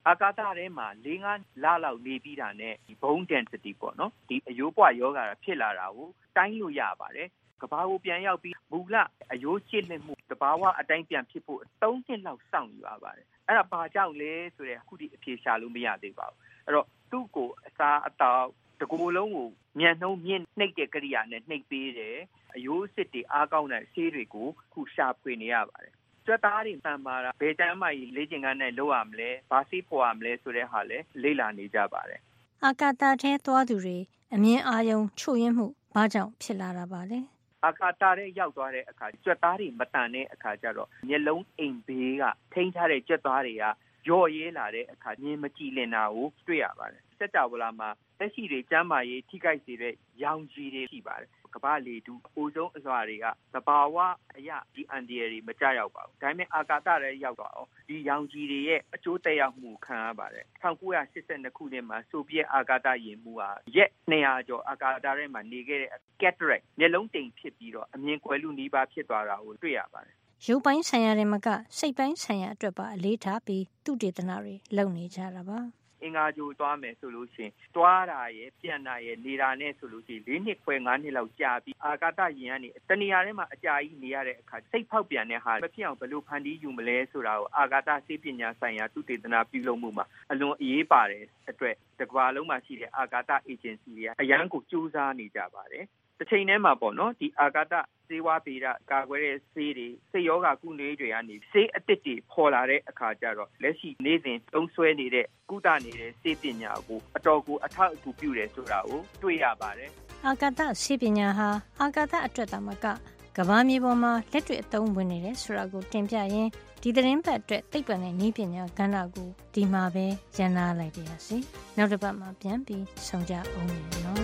အာကာသထဲမှာ၄-၅လလောက်နေပြီးတာနဲ့ဒီ bone density ပေါ့နော်ဒီအယိုးပွားယောဂါဖြစ်လာတာကိုတိုင်းလို့ရပါတယ်ကဘာကိုပြန်ရောက်ပြီးမူလအယိုးကျစ်လက်မှုတဘာဝအတိုင်းပြန်ဖြစ်ဖို့၃နှစ်လောက်စောင့်ယူရပါတယ်အဲ့ဒါဘာကြောင့်လဲဆိုတဲ့အခုဒီအဖြေရှာလို့မရသေးပါဘူးအဲ့တော့သူ့ကိုအစာအသောက်တကူလုံးကိုမြန်နှုံးမြင့်နှိပ်တဲ့ကိရိယာနဲ့နှိပ်ပေးတယ်အယိုးစစ်တွေအားကောင်းတဲ့ဆေးတွေကိုခုရှာဖွေနေရပါတယ်ကြွက်သားတွေတန်မာတာဘယ်တမ်းမှလေ့ကျင့်ခန်းနဲ့လုပ်ရမလဲဘာဆေးဖော်ရမလဲဆိုတဲ့ဟာလဲလေ့လာနေကြပါတယ်အာကာသထဲသွားသူတွေအမြင်အာရုံချို့ယွင်းမှုဘာကြောင့်ဖြစ်လာတာပါလဲအာကာသထဲရောက်သွားတဲ့အခါကြွက်သားတွေမတန်တဲ့အခါကျတော့မျက်လုံးအိမ်ဘေးကထိန်းထားတဲ့ကြွက်သားတွေကရော့ရဲလာတဲ့အခါမြင်မကြည့်လင်တာကိုတွေ့ရပါတယ်စက်ကြဝဠာမှာလက်ရှိတွေကျန်းမာရေးထိခိုက်စေတဲ့ရောင်ခြည်တွေရှိပါတယ်ကမ္ဘာလေထုအိုဇုံးအလွှာတွေကသဘာဝအရာဒီအန်ဒီရီမကြရောက်ပါဘူးဒါပေမဲ့အာကာသထဲရောက်တော့ဒီရောင်ခြည်တွေရဲ့အကျိုးသက်ရောက်မှုခံရပါတယ်၁၉၈၂ခုနှစ်မှာဆိုဗီယက်အာကာသယာဉ်မှူးဟာရက်၂ရာကျော်အာကာသထဲမှာနေခဲ့တဲ့ cataract မျက်လုံးတိမ်ဖြစ်ပြီးတော့အမြင်ကွယ်လူနီးပါးဖြစ်သွားတာကိုတွေ့ရပါတယ်ရုပ်ပိုင်းဆိုင်ရာတွေမှာကစိတ်ပိုင်းဆိုင်ရာအတွက်ပါအလေးထားပြီးသူတေသနတွေလုပ်နေကြတာပါအင်္ဂါဂြိုဟ်သွားမယ်ဆိုလို့ရှိရင်တွားတာရဲ့ပြန်တာရဲ့နေတာနဲ့ဆိုလို့ရှိရင်၄နှစ်ခွဲ၅နှစ်လောက်ကြာပြီးအာကာသယာဉ်ကနေတနေရာထဲမှာအကြာကြီးနေရတဲ့အခါစိတ်ဖောက်ပြန်တဲ့ဟာမဖြစ်အောင်ဘယ်လိုဖန်တီးယူမလဲဆိုတာကိုအာကာသဆေးပညာဆိုင်ရာသူတေသနပြုလုပ်မှုမှာအလွန်အရေးပါတယ်အတွက်တကမ္ဘာလုံးမှာရှိတဲ့အာကာသအေဂျင်စီတွေကအရန်ကိုစူးစမ်းနေကြပါတယ်တစ်ချိန်တည်းမှာပေါ့နော်ဒီအာကာသစေဝါဗေဒကာကွယ်တဲ့ဆေးတွေစိတ်ယောဂကုနေတွေကနေဆေးအသစ်တွေပေါ်လာတဲ့အခါကျတော့လက်ရှိနေ့စဉ်သုံးစွဲနေတဲ့ကုသနေတဲ့ဆေးပညာကိုအတော်ကိုအထောက်အကူပြုတယ်ဆိုတာကိုတွေ့ရပါတယ်အာကာသဆေးပညာဟာအာကာသအတွက်သာမကကမ္ဘာမြေပေါ်မှာလက်တွေ့အသုံးဝင်နေတယ်ဆိုတာကိုတင်ပြရင်းဒီသတင်းပတ်အတွက်သိပ္ပံနဲ့နည်းပညာကဏ္ဍကိုဒီမှာပဲရန်နာလိုက်ပါရစေနောက်တစ်ပတ်မှာပြန်ပြီးဆုံကြအောင်နော်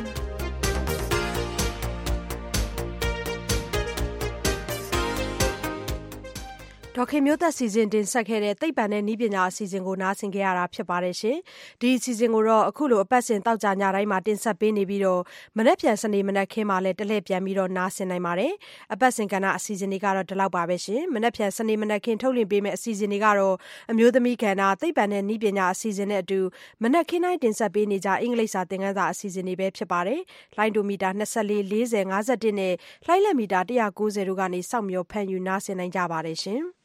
ဒေါခင်မျိုးသက်စီစဉ်တင်ဆက်ခဲ့တဲ့သိပ္ပံနဲ့နည်းပညာအစီအစဉ်ကိုနားဆင်ကြရတာဖြစ်ပါတယ်ရှင်။ဒီအစီအစဉ်ကိုတော့အခုလိုအပတ်စဉ်တောက်ကြညတိုင်းမှာတင်ဆက်ပေးနေပြီးတော့မနေ့ပြန်စနေမနေ့ခင်းမှာလည်းတလှည့်ပြန်ပြီးတော့နားဆင်နိုင်ပါတယ်။အပတ်စဉ်ကဏ္ဍအစီအစဉ်တွေကတော့ဒီလောက်ပါပဲရှင်။မနေ့ပြန်စနေမနေ့ခင်းထုတ်လွှင့်ပေးမယ့်အစီအစဉ်တွေကတော့အမျိုးသမီးကဏ္ဍသိပ္ပံနဲ့နည်းပညာအစီအစဉ်နဲ့အတူမနေ့ခင်းတိုင်းတင်ဆက်ပေးနေကြအင်္ဂလိပ်စာသင်ခန်းစာအစီအစဉ်တွေပဲဖြစ်ပါတယ်။လိုင်းဒိုမီတာ၂၄ ၄၀ ၅၁နဲ့လိုင်းလက်မီတာ၁၉၀တို့ကနေစောင့်မျှော်ဖန်ယူနားဆင်နိုင်ကြပါတယ်ရှင်။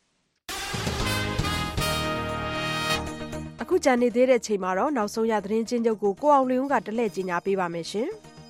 အခုကြံနေသေးတဲ့ချိန်မှာတော့နောက်ဆုံးရသတင်းချင်းချုပ်ကိုကိုအောင်လင်းဦးကတလှည့်ကြီးညာပေးပါမယ်ရှင်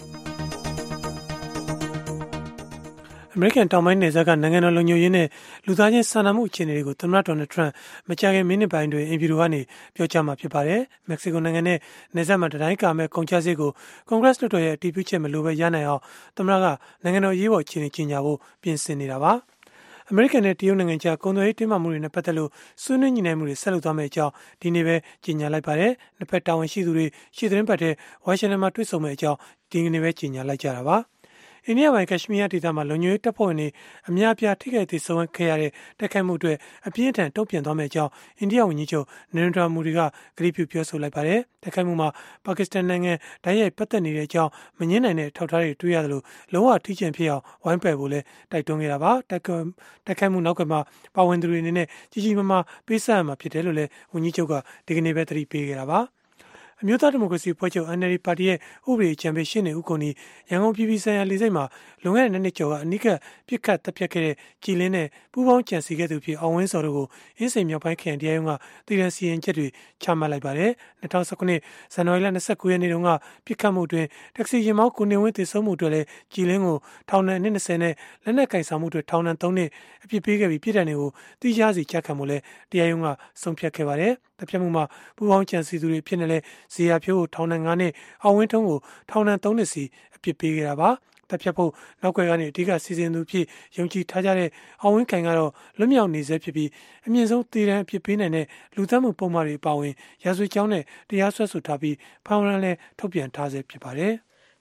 ။အမေရိကန်တောင်ပိုင်းနယ်စပ်ကနိုင်ငံတော်လုံခြုံရေးနဲ့လူသားချင်းစာနာမှုအခြေအနေတွေကိုသမ္မတဒေါ်နယ်ထရန့်မကြာခင်မိနစ်ပိုင်းတွင်အင်ဖြူတော်ကနေပြောကြားမှာဖြစ်ပါတယ်။မက္ကဆီကိုနိုင်ငံနဲ့နယ်စပ်မှာတတိုင်းကာမဲ့ကုန်ကျစရိတ်ကိုကွန်ဂရက်လွှတ်တော်ရဲ့အတည်ပြုချက်မလိုပဲရနိုင်အောင်သမ္မတကနိုင်ငံတော်ရေးပေါ်အခြေအနေကြီးညာဖို့ပြင်ဆင်နေတာပါ။အမေရိကန်နဲ့တရုတ်နိုင်ငံကြားကုန်သွယ်ရေးတင်းမာမှုတွေနဲ့ပတ်သက်လို့ဆွေးနွေးညှိနှိုင်းမှုတွေဆက်လုပ်သွားမယ့်အကြောင်းဒီနေ့ပဲကြေညာလိုက်ပါတယ်။နှစ်ဖက်တာဝန်ရှိသူတွေရှေ့သတင်းပတ်တဲ့ဝါရှင်တန်မှာတွေ့ဆုံမယ့်အကြောင်းဒီနေ့ပဲကြေညာလိုက်ကြတာပါ။အိန္ဒိယပိုင်းကက်ရှ်မီးယားဒေသမှာလုံခြုံရေးတပ်ဖွဲ့ဝင်တွေအများအပြားထိခိုက်သေဆုံးခဲ့ရတဲ့တိုက်ခိုက်မှုတွေအပြင်းထန်တုံ့ပြန်သွားမယ့်အကြောင်းအိန္ဒိယဝန်ကြီးချုပ်နရင်ဒရာမိုဒီကကတိပြုပြောဆိုလိုက်ပါတယ်။တိုက်ခိုက်မှုမှာပါကစ္စတန်နိုင်ငံဓာတ်ရိုက်ပတ်သက်နေတဲ့အကြောင်းမငြင်းနိုင်တဲ့ထောက်ထားတွေတွေ့ရတယ်လို့လုံးဝထိကျန်ဖြစ်အောင်ဝိုင်းပယ်ဖို့လည်းတိုက်တွန်းခဲ့တာပါ။တိုက်ခိုက်မှုနောက်ကမှပါဝင်သူတွေအနေနဲ့ကြီးကြီးမားမားပေးဆပ်ရမှာဖြစ်တယ်လို့လည်းဝန်ကြီးချုပ်ကဒီကနေ့ပဲသတိပေးခဲ့တာပါ။အမျိုးသားဒီမိုကရေစီဖွဲ့ချုပ် အန် အယ်လ် ဒီ ပါတီရဲ့ဥပဒေချန်ပီယံရှင်းနေဦးကုန်ဒီရန်ကုန်ပြည်ပြည်ဆိုင်ရာလေဆိပ်မှာလွန်ခဲ့တဲ့နှစ်နှစ်ကျော်ကအနိကပြစ်ခတ်တပ်ဖြတ်ခဲ့တဲ့ကြည်လင်းနဲ့ပူးပေါင်းကြံစည်ခဲ့သူဖြစ်အောင်ဝင်းစော်တို့ကိုအင်းစိန်မြောက်ပိုင်းခရိုင်တရားရုံးကတည်ရန်စီရင်ချက်တွေချမှတ်လိုက်ပါတယ်။၂၀၁၉ဇန်နဝါရီလ၂၉ရက်နေ့တုန်းကပြစ်ခတ်မှုအတွင်းတက္ကစီယာဉ်မောင်းကိုနေဝင်းသေဆုံးမှုအတွက်လည်းကြည်လင်းကိုထောင်ဒဏ်နှစ်၂၀နဲ့လက်နက်ကင်ဆောင်မှုအတွက်ထောင်ဒဏ်၃နှစ်အပြစ်ပေးခဲ့ပြီးပြည်ထောင်တွေကိုတိကျစီချခံမှုလည်းတရားရုံးကဆုံးဖြတ်ခဲ့ပါတယ်။တပ်ဖြတ်မှုမှာပူးပေါင်းကြံစည်သူတွေဖြစ်နေလဲဇေယျဖြိုးကိုထောင်ဒဏ်၅နှစ်အောင်ဝင်းထုံးကိုထောင်ဒဏ်၃နှစ်စီအပြစ်ပေးခဲ့တာပါတပ်ဖြတ်ဖို့နောက်ွယ်ကနေအဓိကစီစဉ်သူဖြစ်ယုံကြည်ထားကြတဲ့အောင်ဝင်းခိုင်ကတော့လွတ်မြောက်နေဆဲဖြစ်ပြီးအမြင့်ဆုံးသေဒဏ်အပြစ်ပေးနိုင်တဲ့လူသတ်မှုပုံမှန်တွေပါဝင်ရာဇဝတ်ကြောင်းနဲ့တရားစွဲဆိုထားပြီးဖောင်ရန်လည်းထုတ်ပြန်ထားဆဲဖြစ်ပါတယ်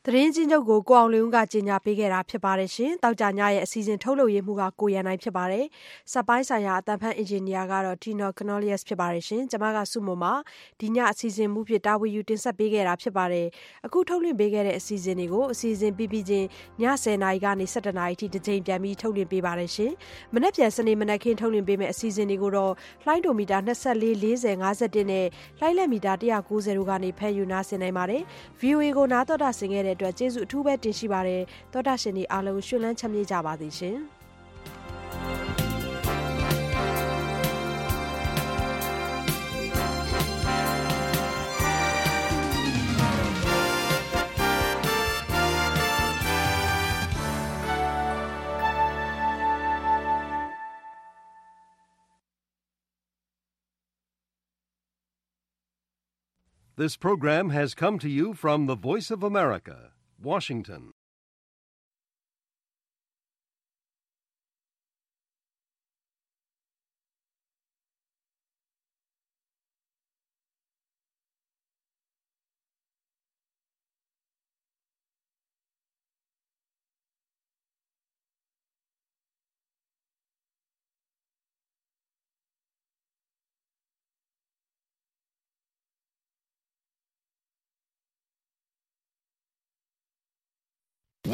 သတင်းချင်းချုပ်ကိုကိုအောင်လွင်ဦးကကြေညာပေးခဲ့တာဖြစ်ပါတယ်ရှင်။တောက်ကြညရဲ့အစီအစဉ်ထုတ်လုပ်ရေးမှုကကိုရန်နိုင်ဖြစ်ပါတယ်။စက်ပိုင်းဆိုင်ရာအတန်ဖန်အင်ဂျင်နီယာကတော့ Tino Canolius ဖြစ်ပါတယ်ရှင်။ကျွန်မကစုမုံမှာဒီညအစီအစဉ်မှုဖြစ်တာဝန်ယူတင်ဆက်ပေးခဲ့တာဖြစ်ပါတယ်။အခုထုတ်လွှင့်ပေးခဲ့တဲ့အစီအစဉ်တွေကိုအစီအစဉ်ပြီးပြီးချင်းညဆယ်နာရီကနေဆယ့်တစ်နာရီထိတစ်ချိန်ပြန်ပြီးထုတ်လွှင့်ပေးပါတယ်ရှင်။မနေ့ပြန်စနေမနက်ခင်းထုတ်လွှင့်ပေးမယ့်အစီအစဉ်တွေကိုတော့လှိုင်းဒိုမီတာနှစ်၄ ၄၀ ၅၁နဲ့လှိုင်းလက်မီတာone ninetyတို့ကနေဖမ်းယူနားဆင်နိုင်ပါတယ်။ V O A ကိုနားတော်တာဆင်ခဲ့တဲ့အတွက်ကျေးဇူးအထူးပဲတင်ရှိပါတယ်သောတာရှင်တွေအားလုံးရှင်လန်းချမ်းမြေ့ကြပါစေရှင်။ This program has come to you from the Voice of America, Washington.